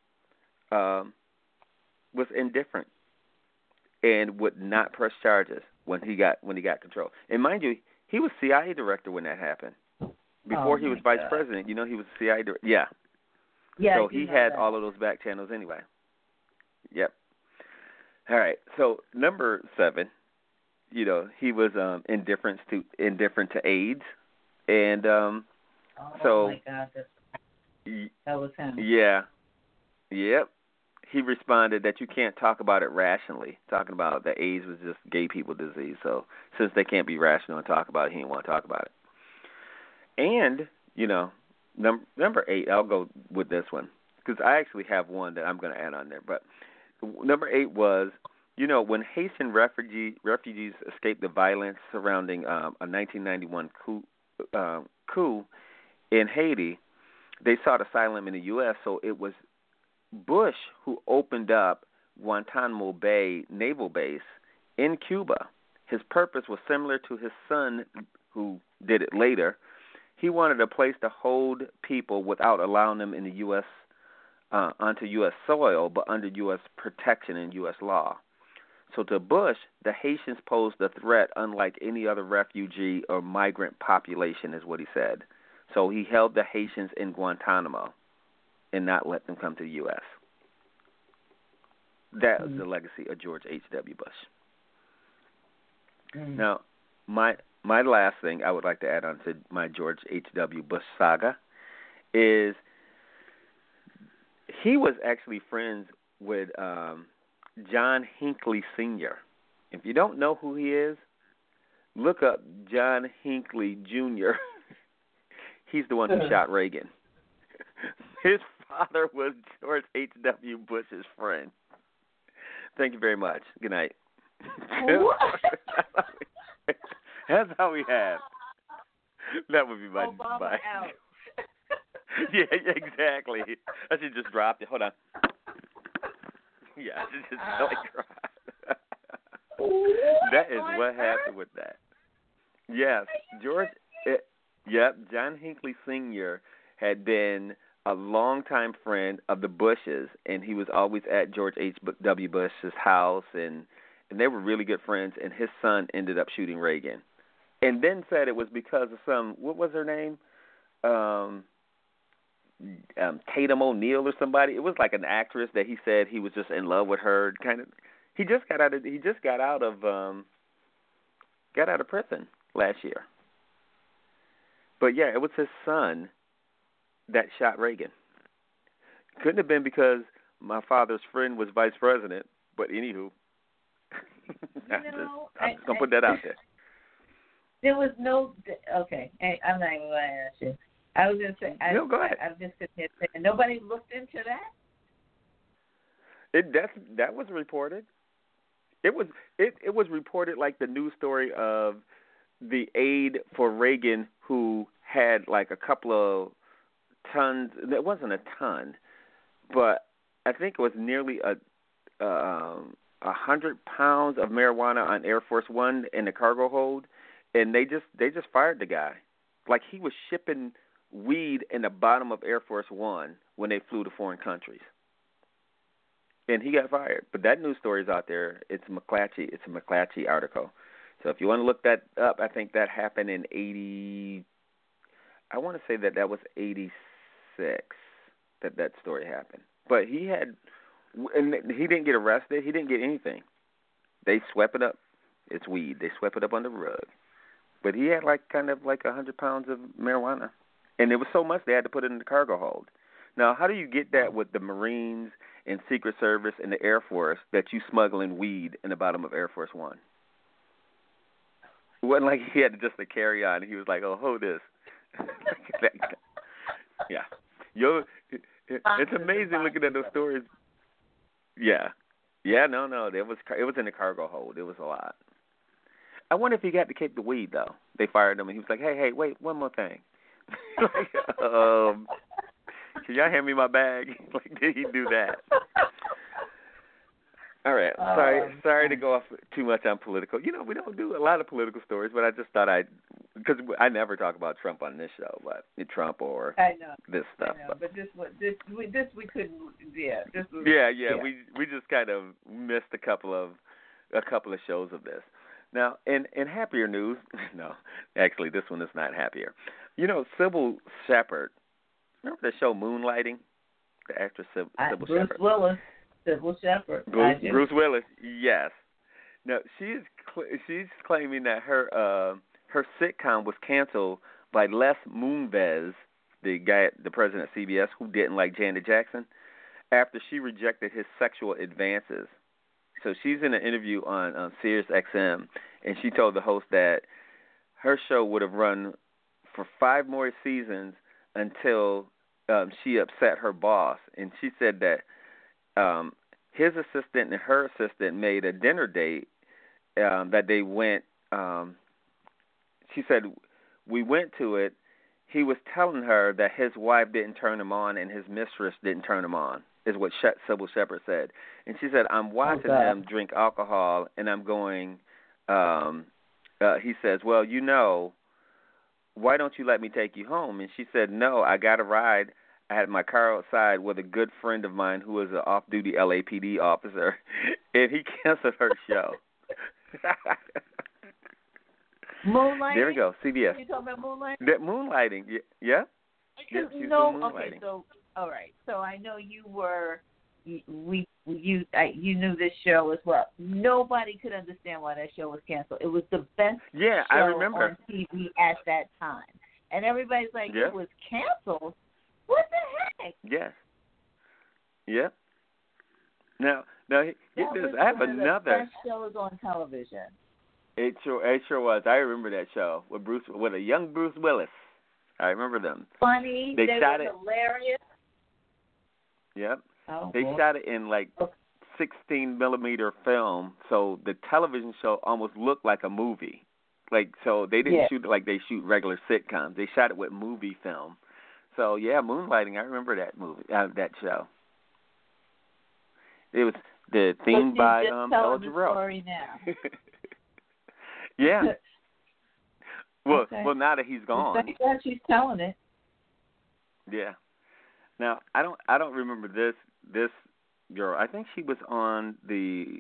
was indifferent and would not press charges when he got control. And mind you, he was CIA director when that happened. Before he was vice president, he was CIA director. Yeah. So he had all of those back channels anyway. Yep. All right. So number 7, he was indifferent to AIDS, and oh my God, that was him. Yeah. Yep. he responded that you can't talk about it rationally, talking about that AIDS was just gay people disease. So since they can't be rational and talk about it, he didn't want to talk about it. And, you know, number 8, I'll go with this one because I actually have one that I'm going to add on there. But number 8 was, you know, when Haitian refugees escaped the violence surrounding a 1991 coup in Haiti, they sought asylum in the U.S., so it was Bush who opened up Guantanamo Bay Naval Base in Cuba. His purpose was similar to his son, who did it later. He wanted a place to hold people without allowing them in the U.S. Onto U.S. soil, but under U.S. protection and U.S. law. So to Bush, the Haitians posed a threat unlike any other refugee or migrant population, is what he said. So he held the Haitians in Guantanamo and not let them come to the U.S. That was the legacy of George H.W. Bush. Now, my last thing I would like to add on to my George H.W. Bush saga is he was actually friends with John Hinckley Sr. If you don't know who he is, look up John Hinckley Jr. He's the one who shot Reagan. His father was George H.W. Bush's friend. Thank you very much. Good night. That's how we have. That would be my Obama out. Yeah, exactly. I should just drop it. Hold on. Yeah, I should just drop. That is what happened with that. Yes, John Hinckley Sr. had been a longtime friend of the Bushes, and he was always at George H.W. Bush's house, and they were really good friends, and his son ended up shooting Reagan. And then said it was because of some, what was her name? Tatum O'Neal or somebody. It was like an actress that he said he was just in love with her. Kind of. He just got out of prison last year. But yeah, it was his son that shot Reagan. Couldn't have been because my father's friend was vice president, but anywho, I'm just going to put that out there. There was no, okay, I'm not even going to ask you. I was going to say, no, go ahead. I'm just sitting here saying, nobody looked into that? That was reported. It was reported like the news story of the aide for Reagan who had like a couple of tons. It wasn't a ton, but I think it was nearly 100 pounds of marijuana on Air Force One in the cargo hold, and they just fired the guy. Like he was shipping weed in the bottom of Air Force One when they flew to foreign countries. And he got fired. But that news story is out there. It's McClatchy. It's a McClatchy article. So if you want to look that up, I think that happened in 80. I want to say that was 86 that story happened. But he didn't get arrested. He didn't get anything. They swept it up. It's weed. They swept it up on the rug. But he had kind of 100 pounds of marijuana. And it was so much they had to put it in the cargo hold. Now, how do you get that with the Marines and Secret Service and the Air Force that you smuggling weed in the bottom of Air Force One? It wasn't like he had just to carry on. He was like, oh, hold this. Yeah. It's amazing looking at those stories. Yeah. Yeah, no. It was in the cargo hold. It was a lot. I wonder if he got to keep the weed, though. They fired him, and he was like, hey, wait, one more thing. Can y'all hand me my bag? Did he do that? All right. Sorry to go off too much on political. We don't do a lot of political stories, but I just thought because I never talk about Trump on this show, but Trump or this stuff. I know, but this we couldn't. Yeah. Yeah. We just kind of missed a couple of shows of this. Now, in happier news, no, actually, this one is not happier. Sybil Shepherd. Remember the show Moonlighting? The actress Sybil Shepherd. Bruce Willis. Sybil Shepherd. Bruce Willis, yes. Now she's claiming that her sitcom was canceled by Les Moonves, the president of CBS, who didn't like Janet Jackson, after she rejected his sexual advances. So she's in an interview on Sirius XM, and she told the host that her show would have run for 5 more seasons until she upset her boss. And she said that his assistant and her assistant made a dinner date that they went. She said, we went to it. He was telling her that his wife didn't turn him on and his mistress didn't turn him on, is what Sybil Shepherd said. And she said, I'm watching him drink alcohol, and I'm going, he says, well, you know, why don't you let me take you home? And she said, no, I got a ride. I had my car outside with a good friend of mine who was an off-duty LAPD officer, and he canceled her show. Moonlighting? There we go, CBS. You talking about Moonlighting? Moonlighting, yeah. Yep, she's no, doing okay, so, all right. So I know you were, you knew this show as well. Nobody could understand why that show was canceled. It was the best show I remember. on TV at that time. And everybody's like, it was canceled? What the heck? Yes. Yep. Now, get this. I have another. One of the best shows on television. It sure was. I remember that show with a young Bruce Willis. I remember them. Funny. They shot were it. Hilarious. Yep. Oh, they shot it in like 16 millimeter film, so the television show almost looked like a movie. Like, so they didn't shoot it like they shoot regular sitcoms. They shot it with movie film. So yeah, Moonlighting. I remember that movie, that show. It was the theme by El Jarreau. Story now. Yeah. Well, okay. well, now that he's gone. Thank God she's telling it. Yeah. Now I don't remember this girl. I think she was on the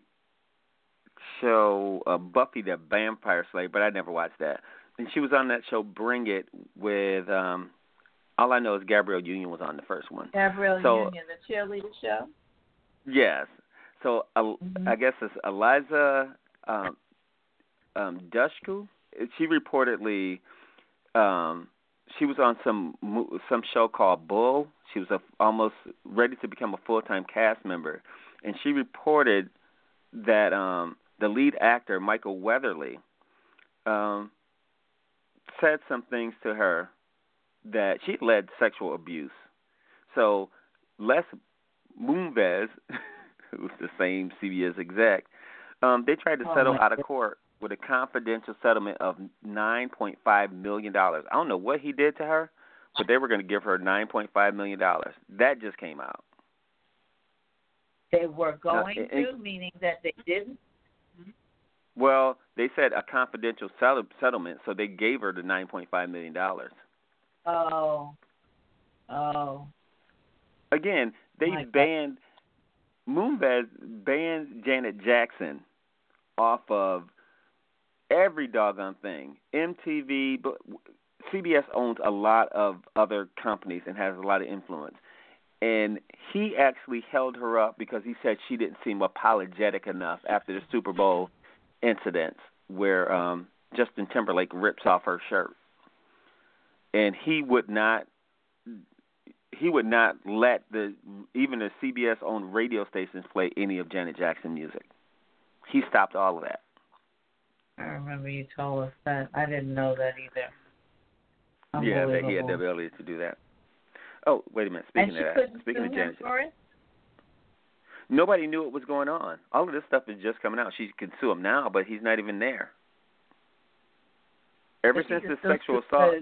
show Buffy the Vampire Slayer, but I never watched that. And she was on that show Bring It with all I know is Gabrielle Union was on the first one. Gabrielle Union, the cheerleader show. Yes. So I guess it's Eliza Dushku. She reportedly she was on some show called Bull. She was almost ready to become a full-time cast member, and she reported that the lead actor Michael Weatherly said some things to her that she led sexual abuse. So Les Moonves, who's the same CBS exec, they tried to settle out of court with a confidential settlement of $9.5 million. I don't know what he did to her, but they were going to give her $9.5 million. That just came out. They were going to, meaning that they didn't? Well, they said a confidential settlement, so they gave her the $9.5 million. Oh. Again, Moonves banned Janet Jackson off of every doggone thing. MTV, but CBS owns a lot of other companies and has a lot of influence. And he actually held her up because he said she didn't seem apologetic enough after the Super Bowl incidents where Justin Timberlake rips off her shirt. And he would not let even the CBS-owned radio stations play any of Janet Jackson music. He stopped all of that. I remember you told us that. I didn't know that either. Yeah, that he had the ability to do that. Oh, wait a minute. Speaking of Janet Jackson, nobody knew what was going on. All of this stuff is just coming out. She can sue him now, but he's not even there. Ever since his sexual assault.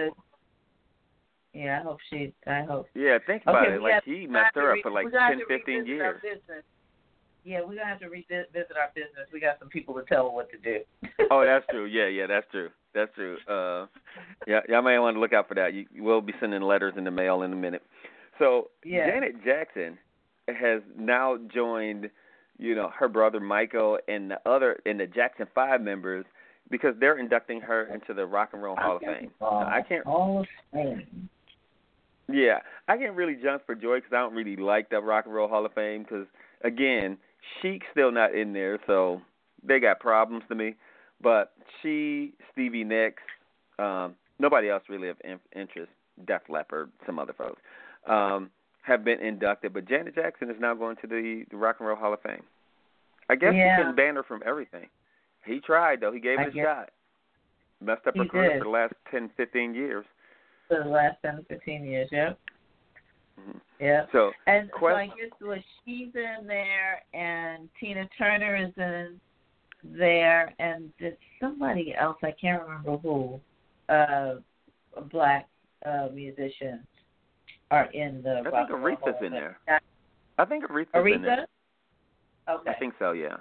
Yeah, I hope. Yeah, think about it. Like, he messed her up for like 10, 15 years. Yeah, we're going to have to revisit our business. We got some people to tell what to do. Oh, that's true. Yeah, that's true. That's true. Y'all may want to look out for that. We'll be sending letters in the mail in a minute. So, Janet Jackson has now joined, her brother Michael and the Jackson 5 members because they're inducting her into the Rock and Roll Hall of Fame. Hall of Fame. Yeah, I can't really jump for joy because I don't really like the Rock and Roll Hall of Fame because, again, Chic's still not in there, so they got problems to me. But she, Stevie Nicks, nobody else really of interest, Def Leppard, some other folks, have been inducted, but Janet Jackson is now going to the Rock and Roll Hall of Fame. I guess Yeah. he couldn't ban her from everything. He tried, though. He gave it a shot. Messed up her He career did. for the last 10, 15 years. For the last 10, 15 years, yep. Mm-hmm. Yeah. So, so I guess she's in there, and Tina Turner is in there, and there's somebody else, I can't remember who, a black musician are in the I think Aretha's in there. I think Aretha's in there. Okay. I think so, yeah.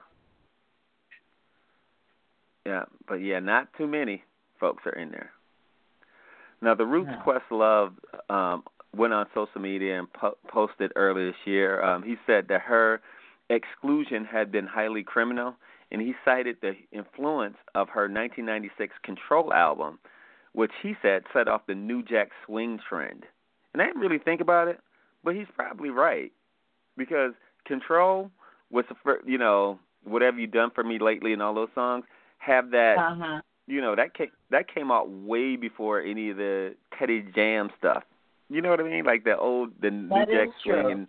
Yeah, but yeah, not too many folks are in there. Now, the Roots Questlove went on social media and posted earlier this year. He said that her exclusion had been highly criminal, and he cited the influence of her 1996 Control album, which he said set off the New Jack Swing trend. And I didn't really think about it, but he's probably right, because Control was, Whatever You Done For Me Lately and all those songs have that, that came out way before any of the Teddy Jam stuff. You know what I mean? Like the New Jack Swing.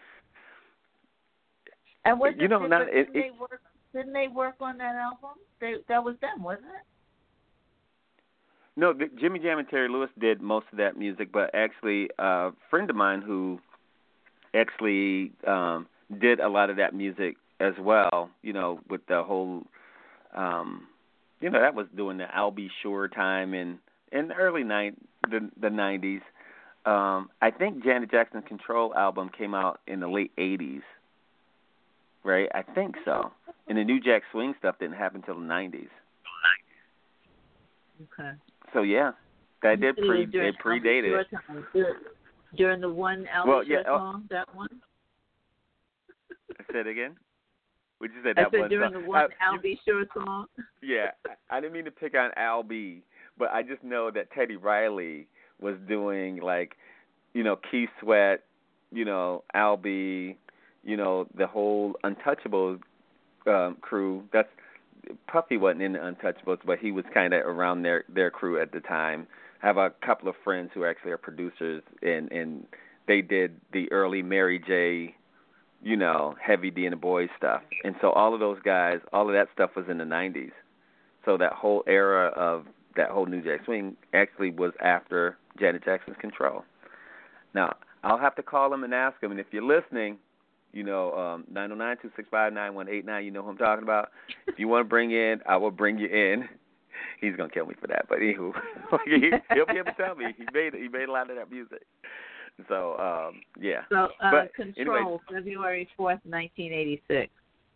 And was didn't they work on that album? That was them, wasn't it? No, Jimmy Jam and Terry Lewis did most of that music, but actually a friend of mine who actually did a lot of that music as well, with the whole, that was during the I'll Be Sure time in the early the 90s. I think Janet Jackson's Control album came out in the late 80s, right? I think so. And the New Jack Swing stuff didn't happen until the 90s. Okay. So, yeah, that did predated it. During the one album song, that one? I said again? Would you say I that said one during song? the one I'll Be Sure song? Yeah, I didn't mean to pick on Al B, but I just know that Teddy Riley was doing, Keith Sweat, Al B, the whole Untouchables crew. That's Puffy wasn't in the Untouchables, but he was kind of around their crew at the time. I have a couple of friends who actually are producers, and they did the early Mary J., Heavy D and the Boys stuff. And so all of those guys, all of that stuff was in the 90s. So that whole era of that whole New Jack Swing actually was after Janet Jackson's Control. Now, I'll have to call him and ask him, and if you're listening, 909-265-9189, you know who I'm talking about. If you want to bring in, I will bring you in. He's going to kill me for that, but anywho, he'll be able to tell me. He made a lot of that music. So, yeah. So, but Control, anyway, February 4th, 1986.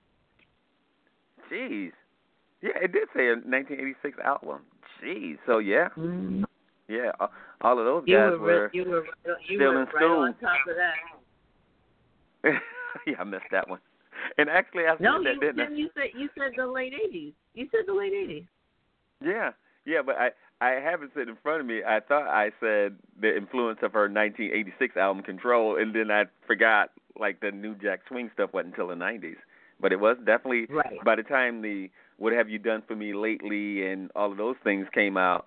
Jeez. Yeah, it did say a 1986 album. Jeez. So, yeah. Mm-hmm. Yeah, all of those guys were still in school. On top of that. Yeah, I missed that one. And actually, I said that, didn't I? You said the late 80s. You said the late 80s. Yeah, but I have it sitting in front of me. I thought I said the influence of her 1986 album Control, and then I forgot, the New Jack Swing stuff wasn't until the 90s. But it was definitely, right. By the time the What Have You Done For Me Lately and all of those things came out,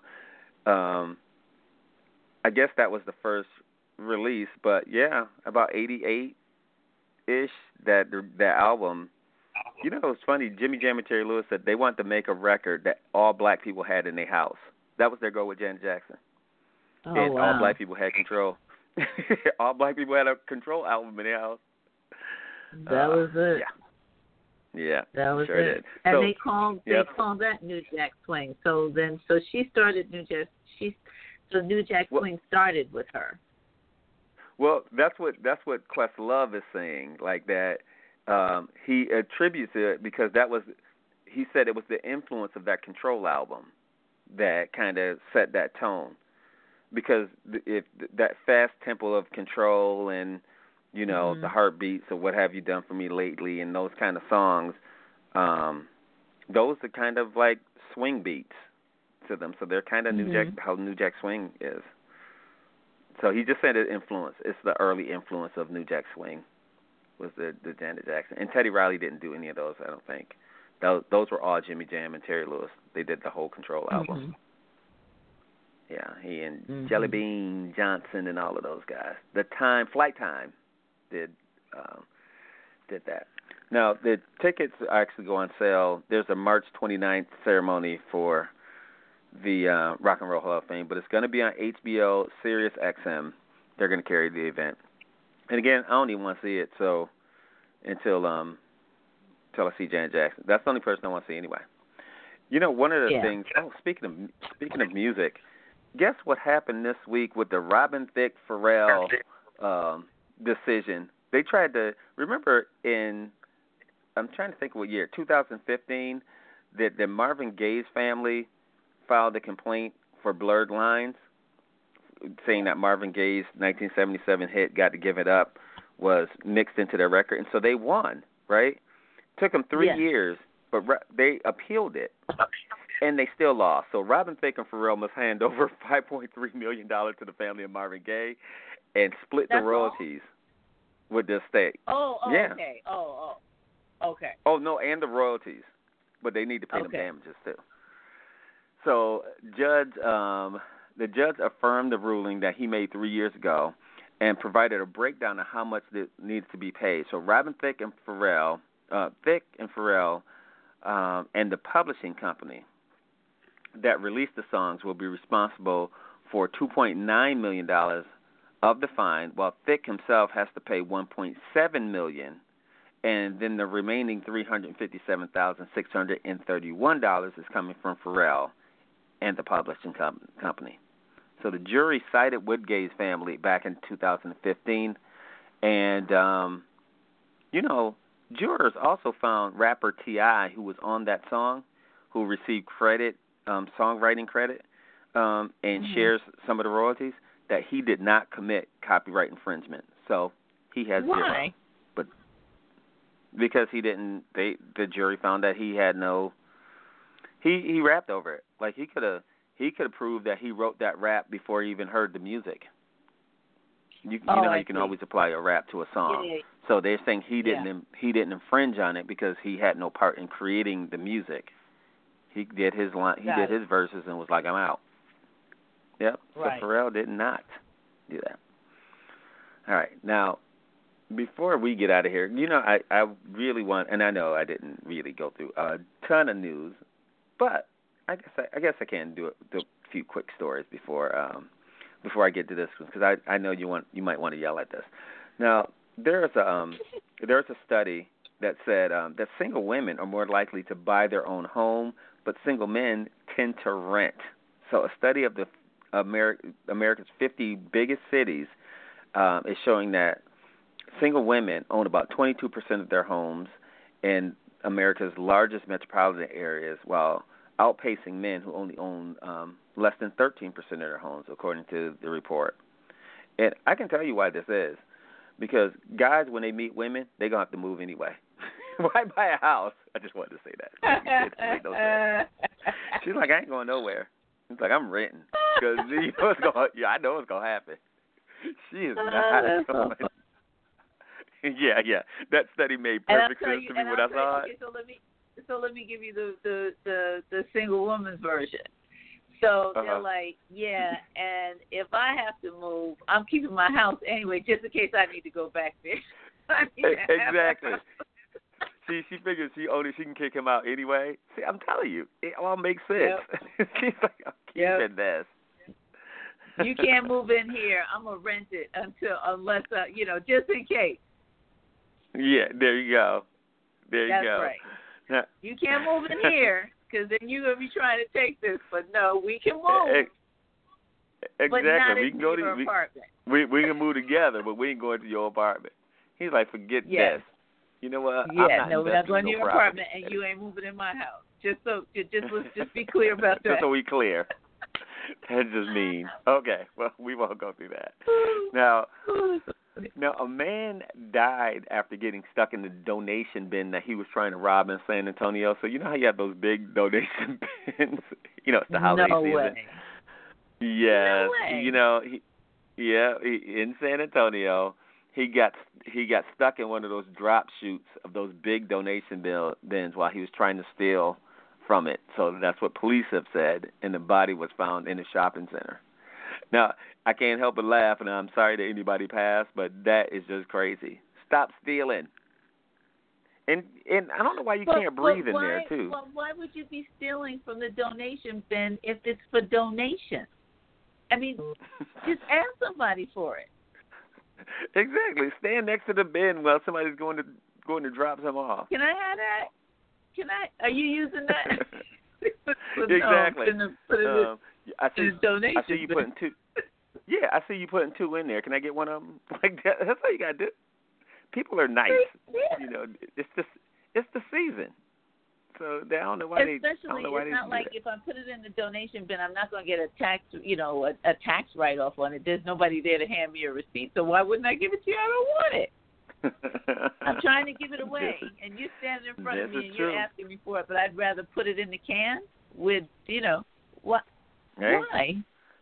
I guess that was the first release. But, yeah, about 88-ish, that album. It's funny. Jimmy Jam and Terry Lewis said they wanted to make a record that all black people had in their house. That was their goal with Janet Jackson. Oh, and wow. all black people had Control. All black people had a Control album in their house. That was it. Yeah. That was sure it. Did. And so, they called that New Jack Swing. So she started New Jack. New Jack Swing started with her. Well, that's what Questlove is saying, that. He attributes it because he said it was the influence of that Control album that kind of set that tone. Because if that fast tempo of Control and, the heartbeats of What Have You Done For Me Lately and those kind of songs, those are kind of like swing beats to them. So they're kind of how New Jack Swing is. So he just said it influence. It's the early influence of New Jack Swing. Was the Janet Jackson. And Teddy Riley didn't do any of those, I don't think. Those were all Jimmy Jam and Terry Lewis. They did the whole Control album. Mm-hmm. Yeah, he and Jelly Bean Johnson and all of those guys. Flight Time. did that. Now, the tickets actually go on sale. There's a March 29th ceremony for the Rock and Roll Hall of Fame, but it's going to be on HBO, Sirius XM. They're going to carry the event. And again, I don't even want to see it until I see Janet Jackson. That's the only person I want to see anyway. You know, one of the things. Oh, speaking of music, guess what happened this week with the Robin Thicke Pharrell decision? They tried to remember in. I'm trying to think what year, 2015, that the Marvin Gaye's family filed a complaint for Blurred Lines, saying that Marvin Gaye's 1977 hit "Got to Give It Up" was mixed into their record, and so they won. Right? Took them 3 years, but they appealed it, and they still lost. So Robin Thicke and Pharrell must hand over $5.3 million to the family of Marvin Gaye, and split the royalties with the estate. Okay. Okay. Oh, no, and the royalties. But they need to pay them damages, too. So the judge affirmed the ruling that he made 3 years ago and provided a breakdown of how much needs to be paid. So Robin Thicke and Pharrell, and the publishing company that released the songs will be responsible for $2.9 million of the fine, while Thicke himself has to pay $1.7 million. And then the remaining $357,631 is coming from Pharrell and the publishing company. So the jury sided with Gaye's family back in 2015. And, jurors also found rapper T.I., who was on that song, who received credit, songwriting credit, and shares some of the royalties, that he did not commit copyright infringement. So he has zero. Because he didn't, the jury found that he had no. He rapped over it. Like he could have proved that he wrote that rap before he even heard the music. You can always apply a rap to a song. Yeah. So they're saying he didn't infringe on it because he had no part in creating the music. He did his his verses and was like, I'm out. Yep. Right. So Pharrell did not do that. All right, now. Before we get out of here, I really want, and I know I didn't really go through a ton of news, but I guess I can do a few quick stories before I get to this one, because I know you might want to yell at this. Now there's a study that said that single women are more likely to buy their own home, but single men tend to rent. So a study of the America's 50 biggest cities is showing that single women own about 22% of their homes in America's largest metropolitan areas, while outpacing men who only own less than 13% of their homes, according to the report. And I can tell you why this is. Because guys, when they meet women, they're going to have to move anyway. Why buy a house? I just wanted to say that. She's like, I ain't going nowhere. He's like, I'm renting. Because I know it's going to happen. She is not going. Yeah. That study made perfect sense to me when I saw it. So let me give you the single woman's version. So they're like, and if I have to move, I'm keeping my house anyway, just in case I need to go back there. Exactly. She figures she can kick him out anyway. See, I'm telling you, it all makes sense. Yep. She's like, I'm keeping this. You can't move in here. I'm gonna rent it unless just in case. Yeah, there you go. That's right. Now, you can't move in here because then you're going to be trying to take this. But no, we can move. Exactly. But not we can go to your apartment. We can move together, but we ain't going to your apartment. He's like, forget this. You know what? Yeah, we're not going to your apartment, and you ain't moving in my house. Let's just be clear about that. Just so we clear. That's just mean. Okay, well, we won't go through that. Now, a man died after getting stuck in the donation bin that he was trying to rob in San Antonio. So you know how you have those big donation bins? It's the holiday season. Way. Yes. No way. In San Antonio, he got stuck in one of those drop chutes of those big donation bins while he was trying to steal from it. So that's what police have said, and the body was found in a shopping center. Now, I can't help but laugh, and I'm sorry that anybody passed, but that is just crazy. Stop stealing. And I don't know why you can't breathe in there, too. Well, why would you be stealing from the donation bin if it's for donation? I mean, just ask somebody for it. Exactly. Stand next to the bin while somebody's going to drop some off. Can I have that? Are you using that? Exactly. Put it I see donation. I see you putting two. Yeah, I see you putting two in there. Can I get one of them? Like that? That's all you gotta do. People are nice. Yeah. You know, it's the season. So I don't know why Especially, I don't know why it's not like if I put it in the donation bin, I'm not going to get a tax write-off on it. There's nobody there to hand me a receipt, so why wouldn't I give it to you? I don't want it. I'm trying to give it away, and you're standing in front of me and you're asking me for it, but I'd rather put it in the can with, what? Hey. Why?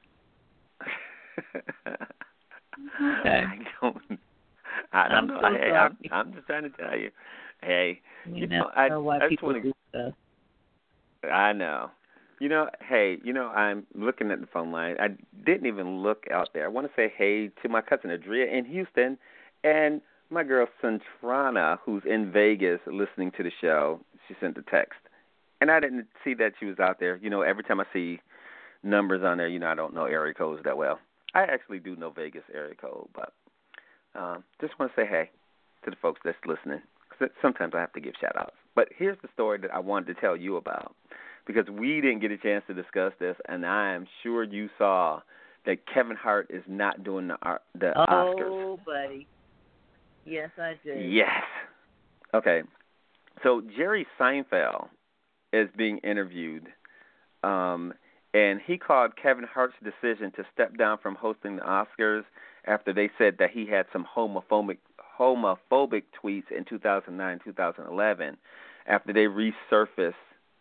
Okay. I don't know. So I'm just trying to tell you. Hey, you know why people do stuff. I know. I'm looking at the phone line. I didn't even look out there. I want to say hey to my cousin Adria in Houston and my girl Centrana, who's in Vegas listening to the show. She sent a text. And I didn't see that she was out there. Every time I see numbers on there, I don't know area codes that well. I actually do know Vegas area code, but just want to say hey to the folks that's listening. Sometimes I have to give shout-outs. But here's the story that I wanted to tell you about, because we didn't get a chance to discuss this, and I am sure you saw that Kevin Hart is not doing the Oscars. Oh, buddy. Yes, I did. Yes. Okay. So Jerry Seinfeld is being interviewed, and he called Kevin Hart's decision to step down from hosting the Oscars after they said that he had some homophobic tweets in 2009, 2011, after they resurfaced.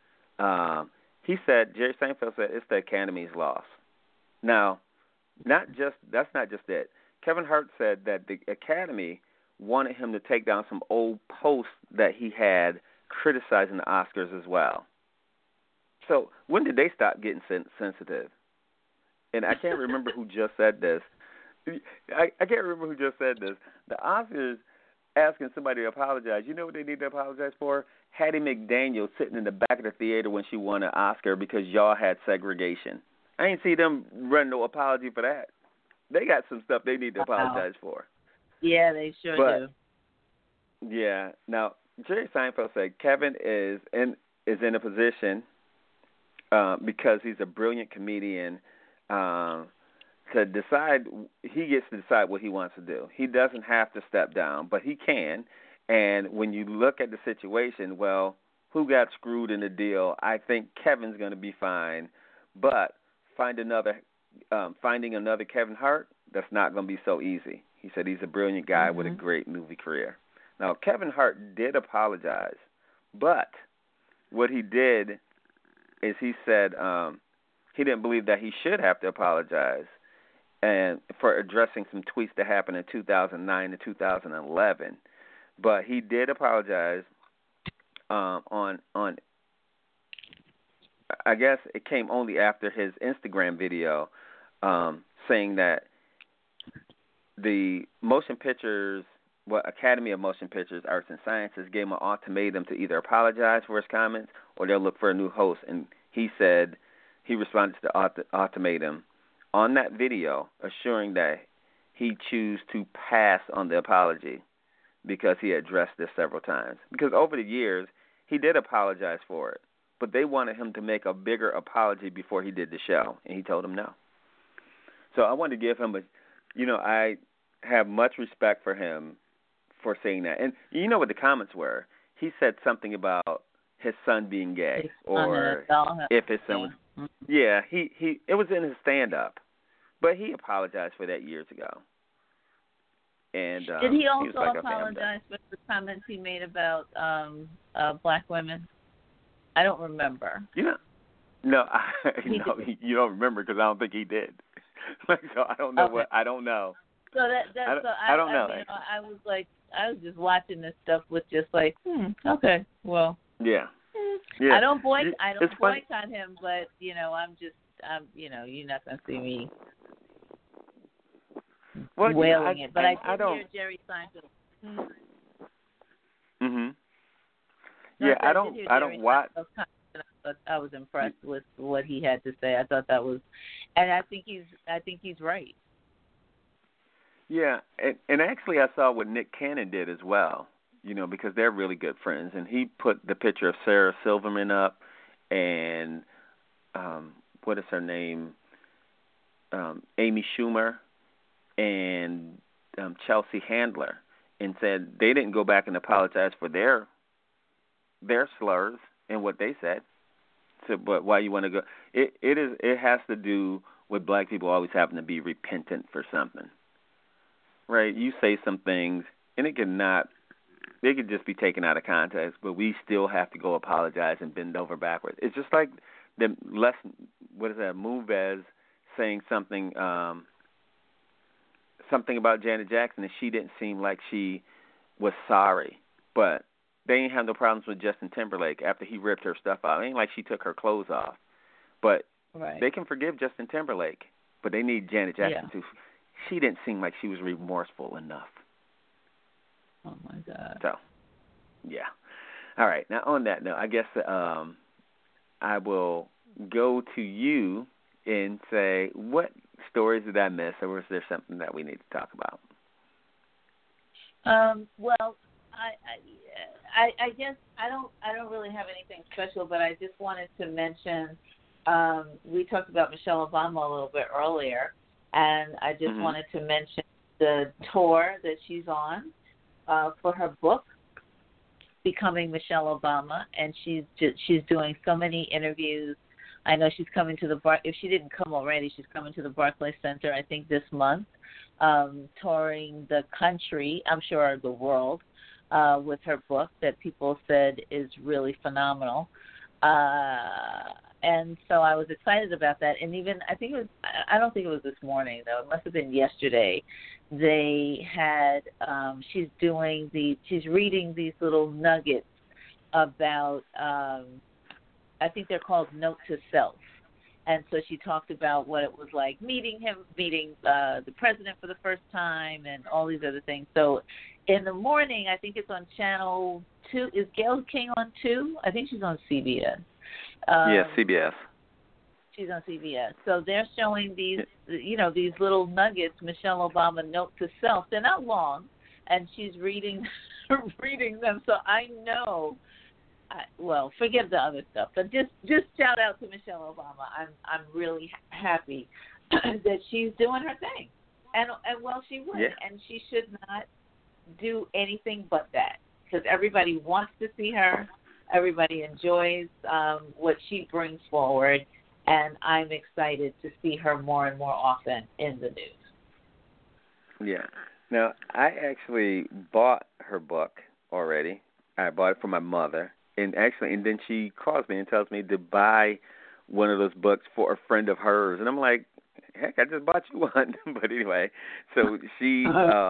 Jerry Seinfeld said it's the Academy's loss. Now, that's not just it. Kevin Hart said that the Academy wanted him to take down some old posts that he had criticizing the Oscars as well. So when did they stop getting sensitive? And I can't remember who just said this. I can't remember who just said this. The Oscars asking somebody to apologize. You know what they need to apologize for? Hattie McDaniel sitting in the back of the theater when she won an Oscar because y'all had segregation. I ain't see them run no apology for that. They got some stuff they need to apologize for. Yeah, they sure do. Yeah. Now, Jerry Seinfeld said Kevin is in a position because he's a brilliant comedian to decide. He gets to decide what he wants to do. He doesn't have to step down, but he can. And when you look at the situation, well, who got screwed in the deal? I think Kevin's going to be fine, but finding another Kevin Hart, that's not going to be so easy. He said he's a brilliant guy with a great movie career. Now, Kevin Hart did apologize, but what he did is he said he didn't believe that he should have to apologize and for addressing some tweets that happened in 2009 to 2011. But he did apologize on I guess it came only after his Instagram video saying that the Academy of Motion Pictures, Arts and Sciences gave him an ultimatum to either apologize for his comments or they'll look for a new host. And he said he responded to the ultimatum on that video, assuring that he choose to pass on the apology because he addressed this several times. Because over the years, he did apologize for it, but they wanted him to make a bigger apology before he did the show, and he told them no. So I wanted to give him I have much respect for him for saying that. And you know what the comments were? He said something about his son being gay, or if his son was. Yeah, he it was in his stand-up, but he apologized for that years ago. And did he also was like, apologize for the comments he made about black women? I don't remember. No, you don't remember because I don't think he did. So I don't know I don't know. So I don't know. I was just watching this stuff with just like, okay, well. Yeah. I don't boycott him, but I'm you're not gonna see me well, wailing it. But I did don't hear Jerry Seinfeld. Mhm. No, Yeah, I I did hear don't Jerry watch. Seinfeld's comment, but I was impressed with what he had to say. I thought that was, and I think he's right. Yeah, and actually I saw what Nick Cannon did as well, because they're really good friends. And he put the picture of Sarah Silverman up and, what is her name, Amy Schumer and Chelsea Handler, and said they didn't go back and apologize for their slurs and what they said. So, but why you want to go? It has to do with black people always having to be repentant for something. Right, you say some things, and they could just be taken out of context, but we still have to go apologize and bend over backwards. It's just like Moonves saying something about Janet Jackson, and she didn't seem like she was sorry, but they ain't have no problems with Justin Timberlake after he ripped her stuff out. It ain't like she took her clothes off, but They can forgive Justin Timberlake, but they need Janet Jackson too. She didn't seem like she was remorseful enough. Oh, my God. So, yeah. All right. Now, on that note, I guess I will go to you and say, what stories did I miss, or was there something that we need to talk about? Well, I guess I don't really have anything special, but I just wanted to mention we talked about Michelle Obama a little bit earlier. And I just wanted to mention the tour that she's on for her book, Becoming Michelle Obama, and she's doing so many interviews. I know she's coming to if she didn't come already, she's coming to the Barclays Center, I think, this month, touring the country, I'm sure the world, with her book that people said is really phenomenal. And so I was excited about that. And even, I don't think it was this morning, though. It must have been yesterday. They had, she's reading these little nuggets about, I think they're called Note to Self. And so she talked about what it was like meeting the president for the first time and all these other things. So in the morning, I think it's on Channel 2. Is Gayle King on 2? I think she's on CBS. Yes, CBS. She's on CBS. So they're showing these little nuggets, Michelle Obama Note to Self. They're not long, and she's reading them. So I know, forget the other stuff, but just shout out to Michelle Obama. I'm really happy that she's doing her thing, and she would, and she should not do anything but that, because everybody wants to see her. Everybody enjoys what she brings forward, and I'm excited to see her more and more often in the news. Yeah. Now, I actually bought her book already. I bought it for my mother, and then she calls me and tells me to buy one of those books for a friend of hers, and I'm like, heck, I just bought you one. But anyway, so she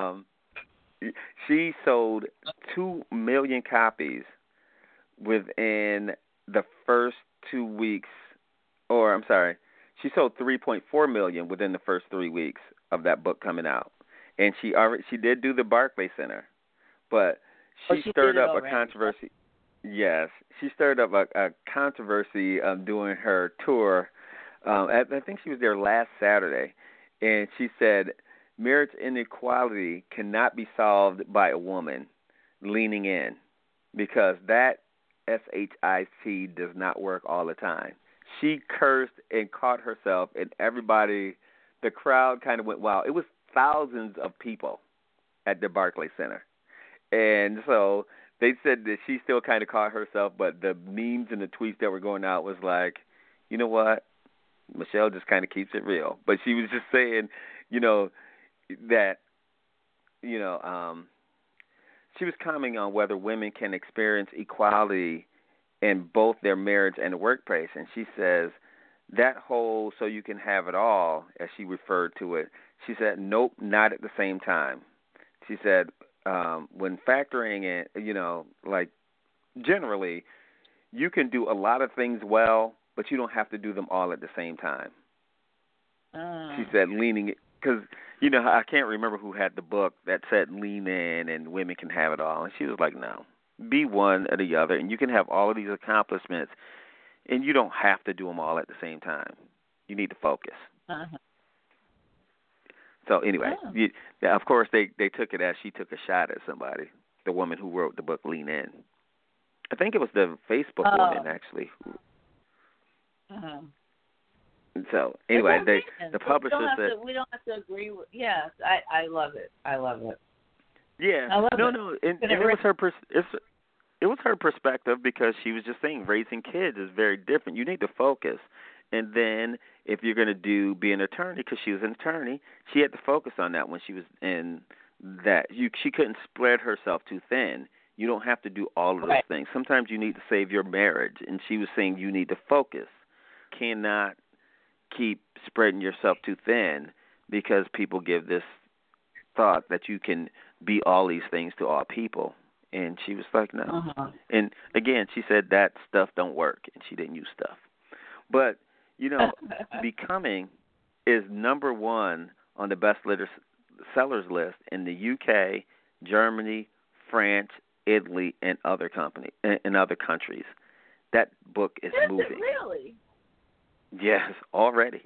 sold 2 million copies within the first 2 weeks, she sold 3.4 million within the first 3 weeks of that book coming out, and she did do the Barclays Center, but she stirred up a controversy. Yes, she stirred up a controversy during her tour. I think she was there last Saturday, and she said marriage inequality cannot be solved by a woman leaning in, because that SHIT does not work all the time. She cursed and caught herself, and the crowd kind of went wild. It was thousands of people at the Barclays Center. And so they said that she still kind of caught herself, but the memes and the tweets that were going out was like, you know what? Michelle just kind of keeps it real. But she was just saying, that, she was commenting on whether women can experience equality in both their marriage and the workplace. And she says that whole "so you can have it all," as she referred to it, she said, nope, not at the same time. She said when factoring in, like generally you can do a lot of things well, but you don't have to do them all at the same time. She said leaning because you know I can't remember who had the book that said lean in and women can have it all, and she was like, no, be one or the other, and you can have all of these accomplishments, and you don't have to do them all at the same time. You need to focus. Uh-huh. So anyway, of course they took it as she took a shot at somebody, the woman who wrote the book Lean In. I think it was the Facebook woman actually. Uh-huh. So anyway, the publisher said we don't have to agree with. Yes, I love it. I love it. Yeah, I love it. No, and it was her it was her perspective because she was just saying raising kids is very different. You need to focus, and then if you're going to be an attorney, because she was an attorney, she had to focus on that when she was in that. She couldn't spread herself too thin. You don't have to do all of those things. Sometimes you need to save your marriage, and she was saying you need to focus. Cannot keep spreading yourself too thin because people give this thought that you can be all these things to all people. And she was like, no. Uh-huh. And again, she said that stuff don't work, and she didn't use stuff. But, you know, Becoming is number one on the best sellers list in the UK, Germany, France, Italy, and other countries. That book is moving. Is it really? Yes, already.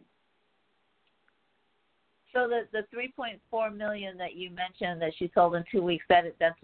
So the 3.4 million that you mentioned that she sold in 2 weeks, that's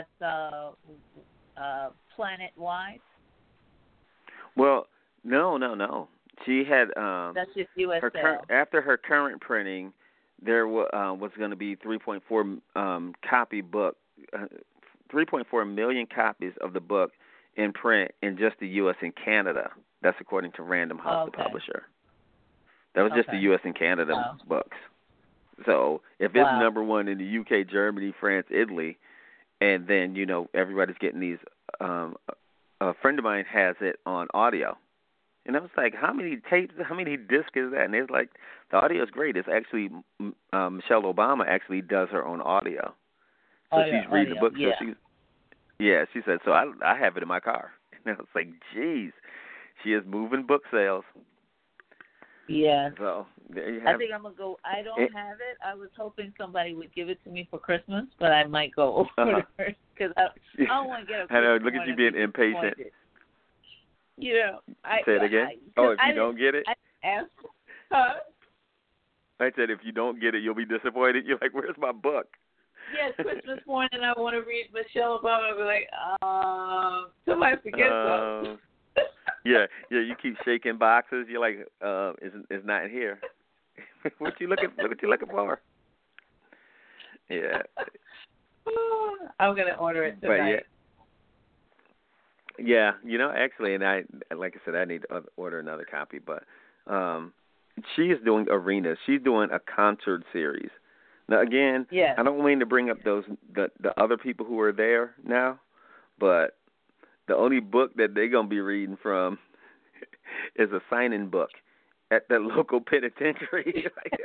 planet wide. Well, no. She had that's just U.S. sales. After her current printing, there was going to be 3.4 copy book, 3.4 million copies of the book in print in just the U.S. and Canada. That's according to Random House, the publisher. That was just the U.S. and Canada books. So if it's number one in the UK, Germany, France, Italy, and then, you know, everybody's getting these, a friend of mine has it on audio. And I was like, how many tapes, how many discs is that? And it's like, the audio is great. It's actually, Michelle Obama actually does her own audio. So she's reading the book. Yeah. So she said, so I have it in my car. And I was like, geez, she is moving book sales. Yeah. So there you have I think I'm going to go. I don't have it. I was hoping somebody would give it to me for Christmas, but I might go over to her because I don't want to get a I know, look at you being impatient. You know, say it again? If you don't get it? I asked. Huh? I said, if you don't get it, you'll be disappointed. You're like, where's my book? Yes, Christmas morning, I want to read Michelle Obama. I'll be like, somebody forget something. Yeah, you keep shaking boxes. You're like, it's not in here. What you looking for? Yeah. I'm gonna order it tonight. But yeah, you know, actually, and I need to order another copy. But she is doing arenas. She's doing a concert series. Now, again, I don't mean to bring up the other people who are there now, but the only book that they're going to be reading from is a sign-in book at the local penitentiary.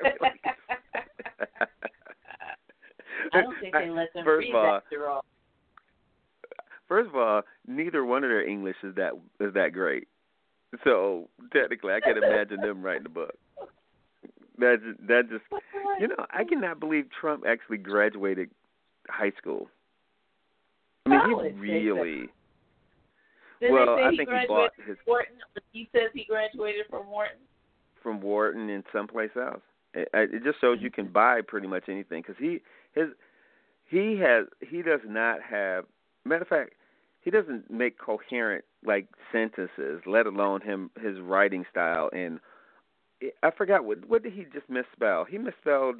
I don't think they let them read after all. First of all, neither one of their English is that great. So technically, I can imagine them writing the book. That just, you know, I cannot believe Trump actually graduated high school. I mean, he really. Well, I think he bought his. Wharton. He says he graduated from Wharton. From Wharton and someplace else. It just shows you can buy pretty much anything because he does not have. Matter of fact, he doesn't make coherent like sentences, let alone his writing style. And I forgot what did he just misspell? He misspelled.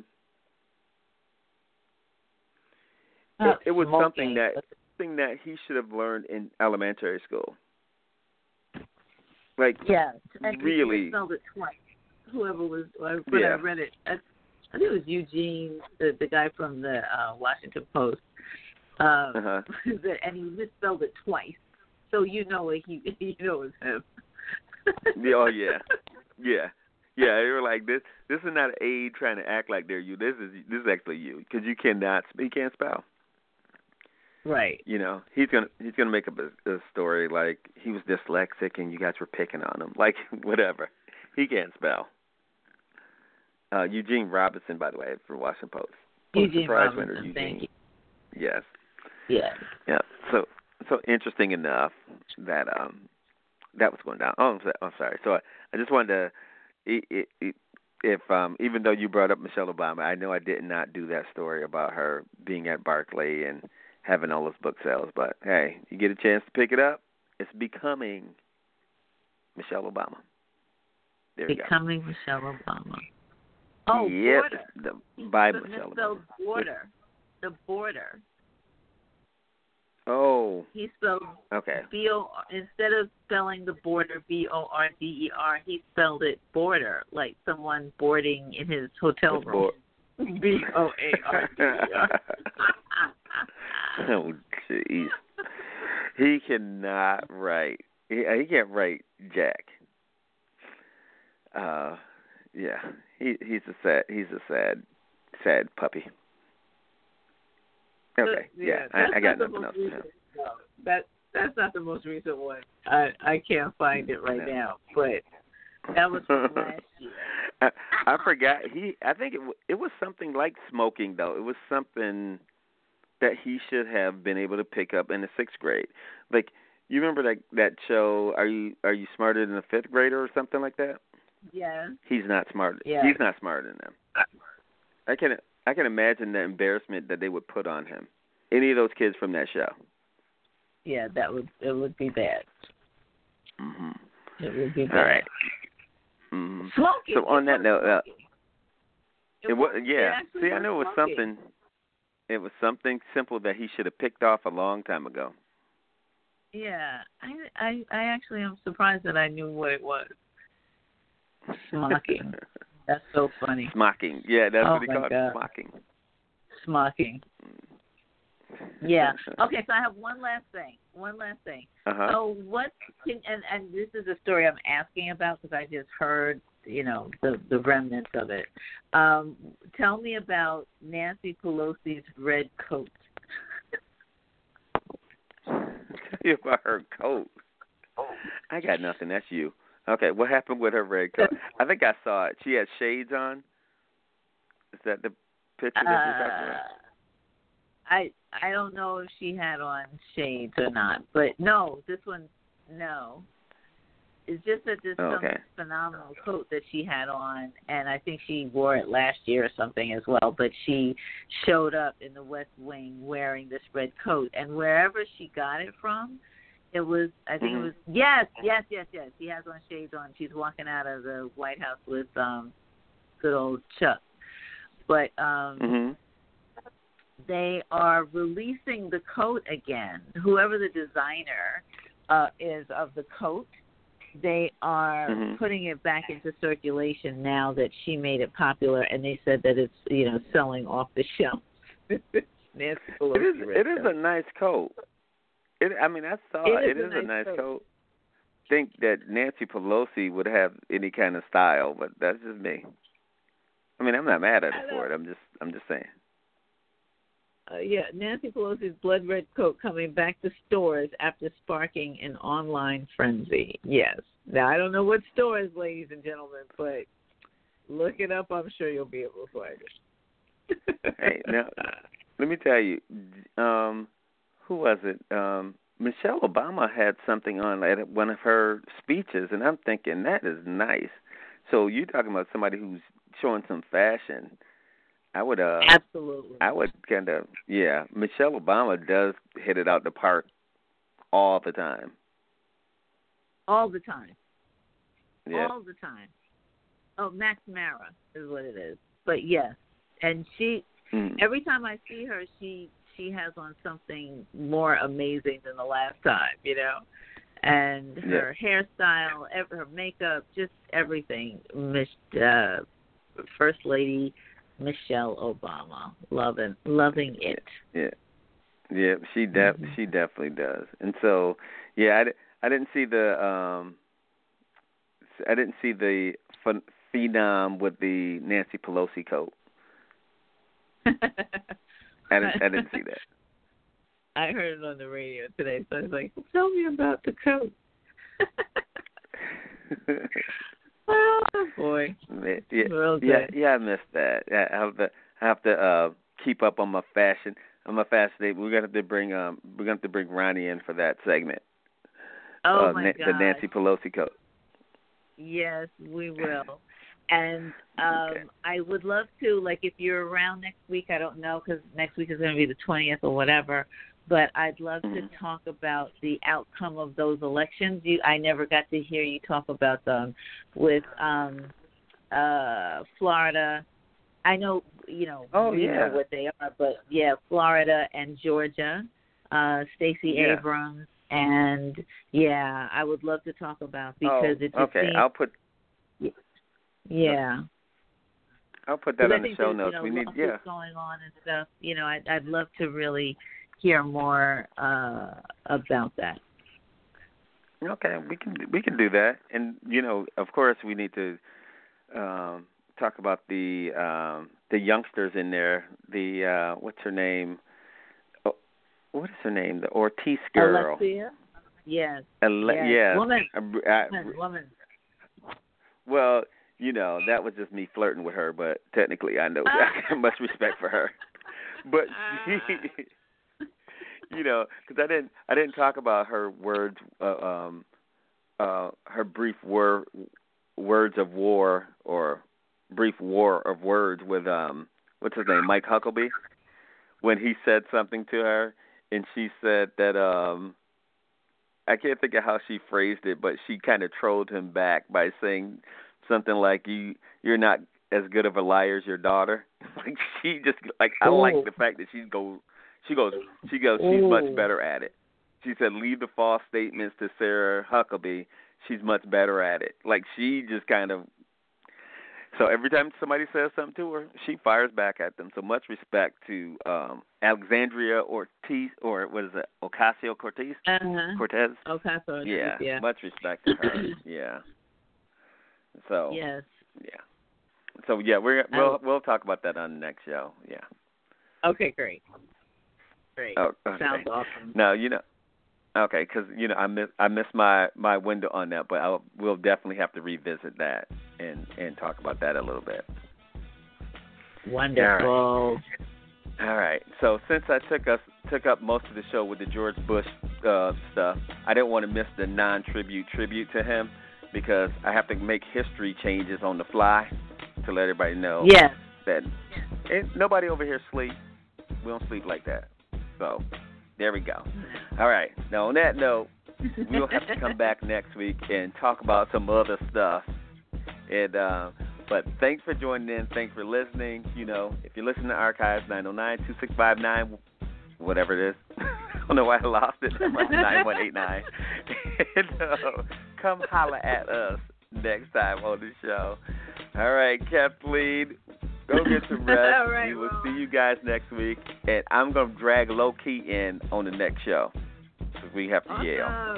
It was something that he should have learned in elementary school. Like, and really. He spelled it twice. Whoever was, I read it. I think it was Eugene, the guy from the Washington Post. And he misspelled it twice, so you know it's him. Yeah. They were like, this is not an aide trying to act like they're you. This is actually you because he can't spell. Right. You know, he's gonna make up a story like he was dyslexic and you guys were picking on him, like whatever. He can't spell. Eugene Robinson, by the way, for Washington Post. Eugene Prize Robinson, winner, Eugene. thank you. Yes. Yes. Yeah. So interesting enough that that was going down. Oh, I'm sorry. So I just wanted to, if even though you brought up Michelle Obama, I know I did not do that story about her being at Barclay and having all those book sales. But hey, you get a chance to pick it up. It's Becoming Michelle Obama. There you go. Becoming Michelle Obama. Oh, yes, Border. by But Michelle misspelled Obama. Border. The Border. Oh. He spelled Okay. instead of spelling the border BORDER, he spelled it border, like someone boarding in his hotel room. BOARDER. Oh, jeez. He cannot write. He can't write Jack. Yeah. He's a sad puppy. Okay. Yeah. I got nothing else. That's not the most recent one. I can't find it right now, but that was from last year. I forgot. I think it was something like smoking, though. It was something that he should have been able to pick up in the 6th grade. Like, you remember that show? Are you smarter than a 5th grader or something like that? Yeah. He's not smart. Yeah. He's not smarter than them. I can imagine the embarrassment that they would put on him. Any of those kids from that show. Yeah, it would be bad. Mhm. It would be bad. All right. Mm-hmm. Smoking. So on that note, it was. Yeah. See, I knew it was smoking. something. It was something simple that he should have picked off a long time ago. Yeah, I actually am surprised that I knew what it was. Smocking. That's so funny. Smocking. Yeah, that's Oh what he my called God. it. Smocking. Smocking. Yeah. Okay, so I have one last thing. Uh-huh. So and this is a story I'm asking about because I just heard, the remnants of it. Tell me about Nancy Pelosi's red coat. Tell you about her coat. I got nothing. That's you. Okay, what happened with her red coat? I think I saw it. She had shades on. Is that the picture that you're talking about? I don't know if she had on shades or not, but no, this one, no. It's just that this some phenomenal coat that she had on, and I think she wore it last year or something as well, but she showed up in the West Wing wearing this red coat, and wherever she got it from, it was, I think it was, yes, she has on shades on. She's walking out of the White House with good old Chuck. But they are releasing the coat again. Whoever the designer is of the coat, they are putting it back into circulation now that she made it popular, and they said that it's, selling off the shelf. Nancy Pelosi it is a nice coat. I saw it. It is a nice coat. Think that Nancy Pelosi would have any kind of style, but that's just me. I'm not mad at her for it. I'm just saying. Nancy Pelosi's blood red coat coming back to stores after sparking an online frenzy. Yes. Now, I don't know what stores, ladies and gentlemen, but look it up. I'm sure you'll be able to find it. Hey, now, let me tell you, who was it? Michelle Obama had something on at one of her speeches, and I'm thinking, that is nice. So you're talking about somebody who's showing some fashion. Absolutely. I would Michelle Obama does hit it out the park all the time. All the time. Yeah. All the time. Oh, Max Mara is what it is. But yes, and she every time I see her, she has on something more amazing than the last time, and her hairstyle, her makeup, just everything. First Lady Michelle Obama, loving it. Yeah. She definitely does. And so, I didn't see the phenom with the Nancy Pelosi coat. I didn't see that. I heard it on the radio today, so I was like, tell me about the coat. Oh boy. Yeah, I missed that. Yeah, I have to keep up on my fashion. On my fashion, we're gonna have to bring Ronnie in for that segment. Oh my God. The Nancy Pelosi coat. Yes, we will. And Okay. I would love to, like, if you're around next week, I don't know, because next week is going to be the 20th or whatever, but I'd love to talk about the outcome of those elections. I never got to hear you talk about them with Florida. I know, we know what they are, but, yeah, Florida and Georgia, Stacey Abrams, and, yeah, I would love to talk about because it just seems... I'll put... Yeah. I'll put that on the show notes. We need, what's going on and stuff. I'd love to really hear more about that. Okay, we can do that, and of course, we need to talk about the youngsters in there. The what's her name? Oh, what is her name? The Ortiz girl. Alexia. Yes. Yes. Woman. Well, that was just me flirting with her, but technically I know I have much respect for her. But because I didn't talk about her words, her brief words of war or brief war of words with what's his name, Mike Huckabee, when he said something to her, and she said that I can't think of how she phrased it, but she kind of trolled him back by saying something like you're not as good of a liar as your daughter. Like she just I like the fact that she goes she's much better at it. She said leave the false statements to Sarah Huckabee. She's much better at it. Like she just kind of so every time somebody says something to her, she fires back at them. So much respect to Alexandria Ortiz, or what is it, Ocasio-Cortez? Cortez. Ocasio-Cortez. Yeah. Much respect to her. Yeah. So yes. Yeah. So we'll talk about that on the next show. Yeah. Okay, great. Oh, okay. Sounds awesome. No, okay, because I missed my window on that, but we'll definitely have to revisit that and talk about that a little bit. Wonderful. All right. So since I took up most of the show with the George Bush stuff, I didn't want to miss the non-tribute to him, because I have to make history changes on the fly to let everybody know that nobody over here sleep. We don't sleep like that. So there we go. All right. Now, on that note, we'll have to come back next week and talk about some other stuff. And but thanks for joining in. Thanks for listening. If you listen to Archives, 909-2659, whatever it is. I don't know why I lost it. 9189. And, come holler at us next time on the show. All right, Kathleen, go get some rest. All right, we will see you guys next week. And I'm going to drag Low Key in on the next show, because we have to yell.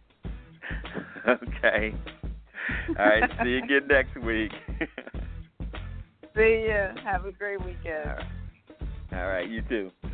Okay. All right, see you again next week. See ya. Have a great weekend. All right, you too.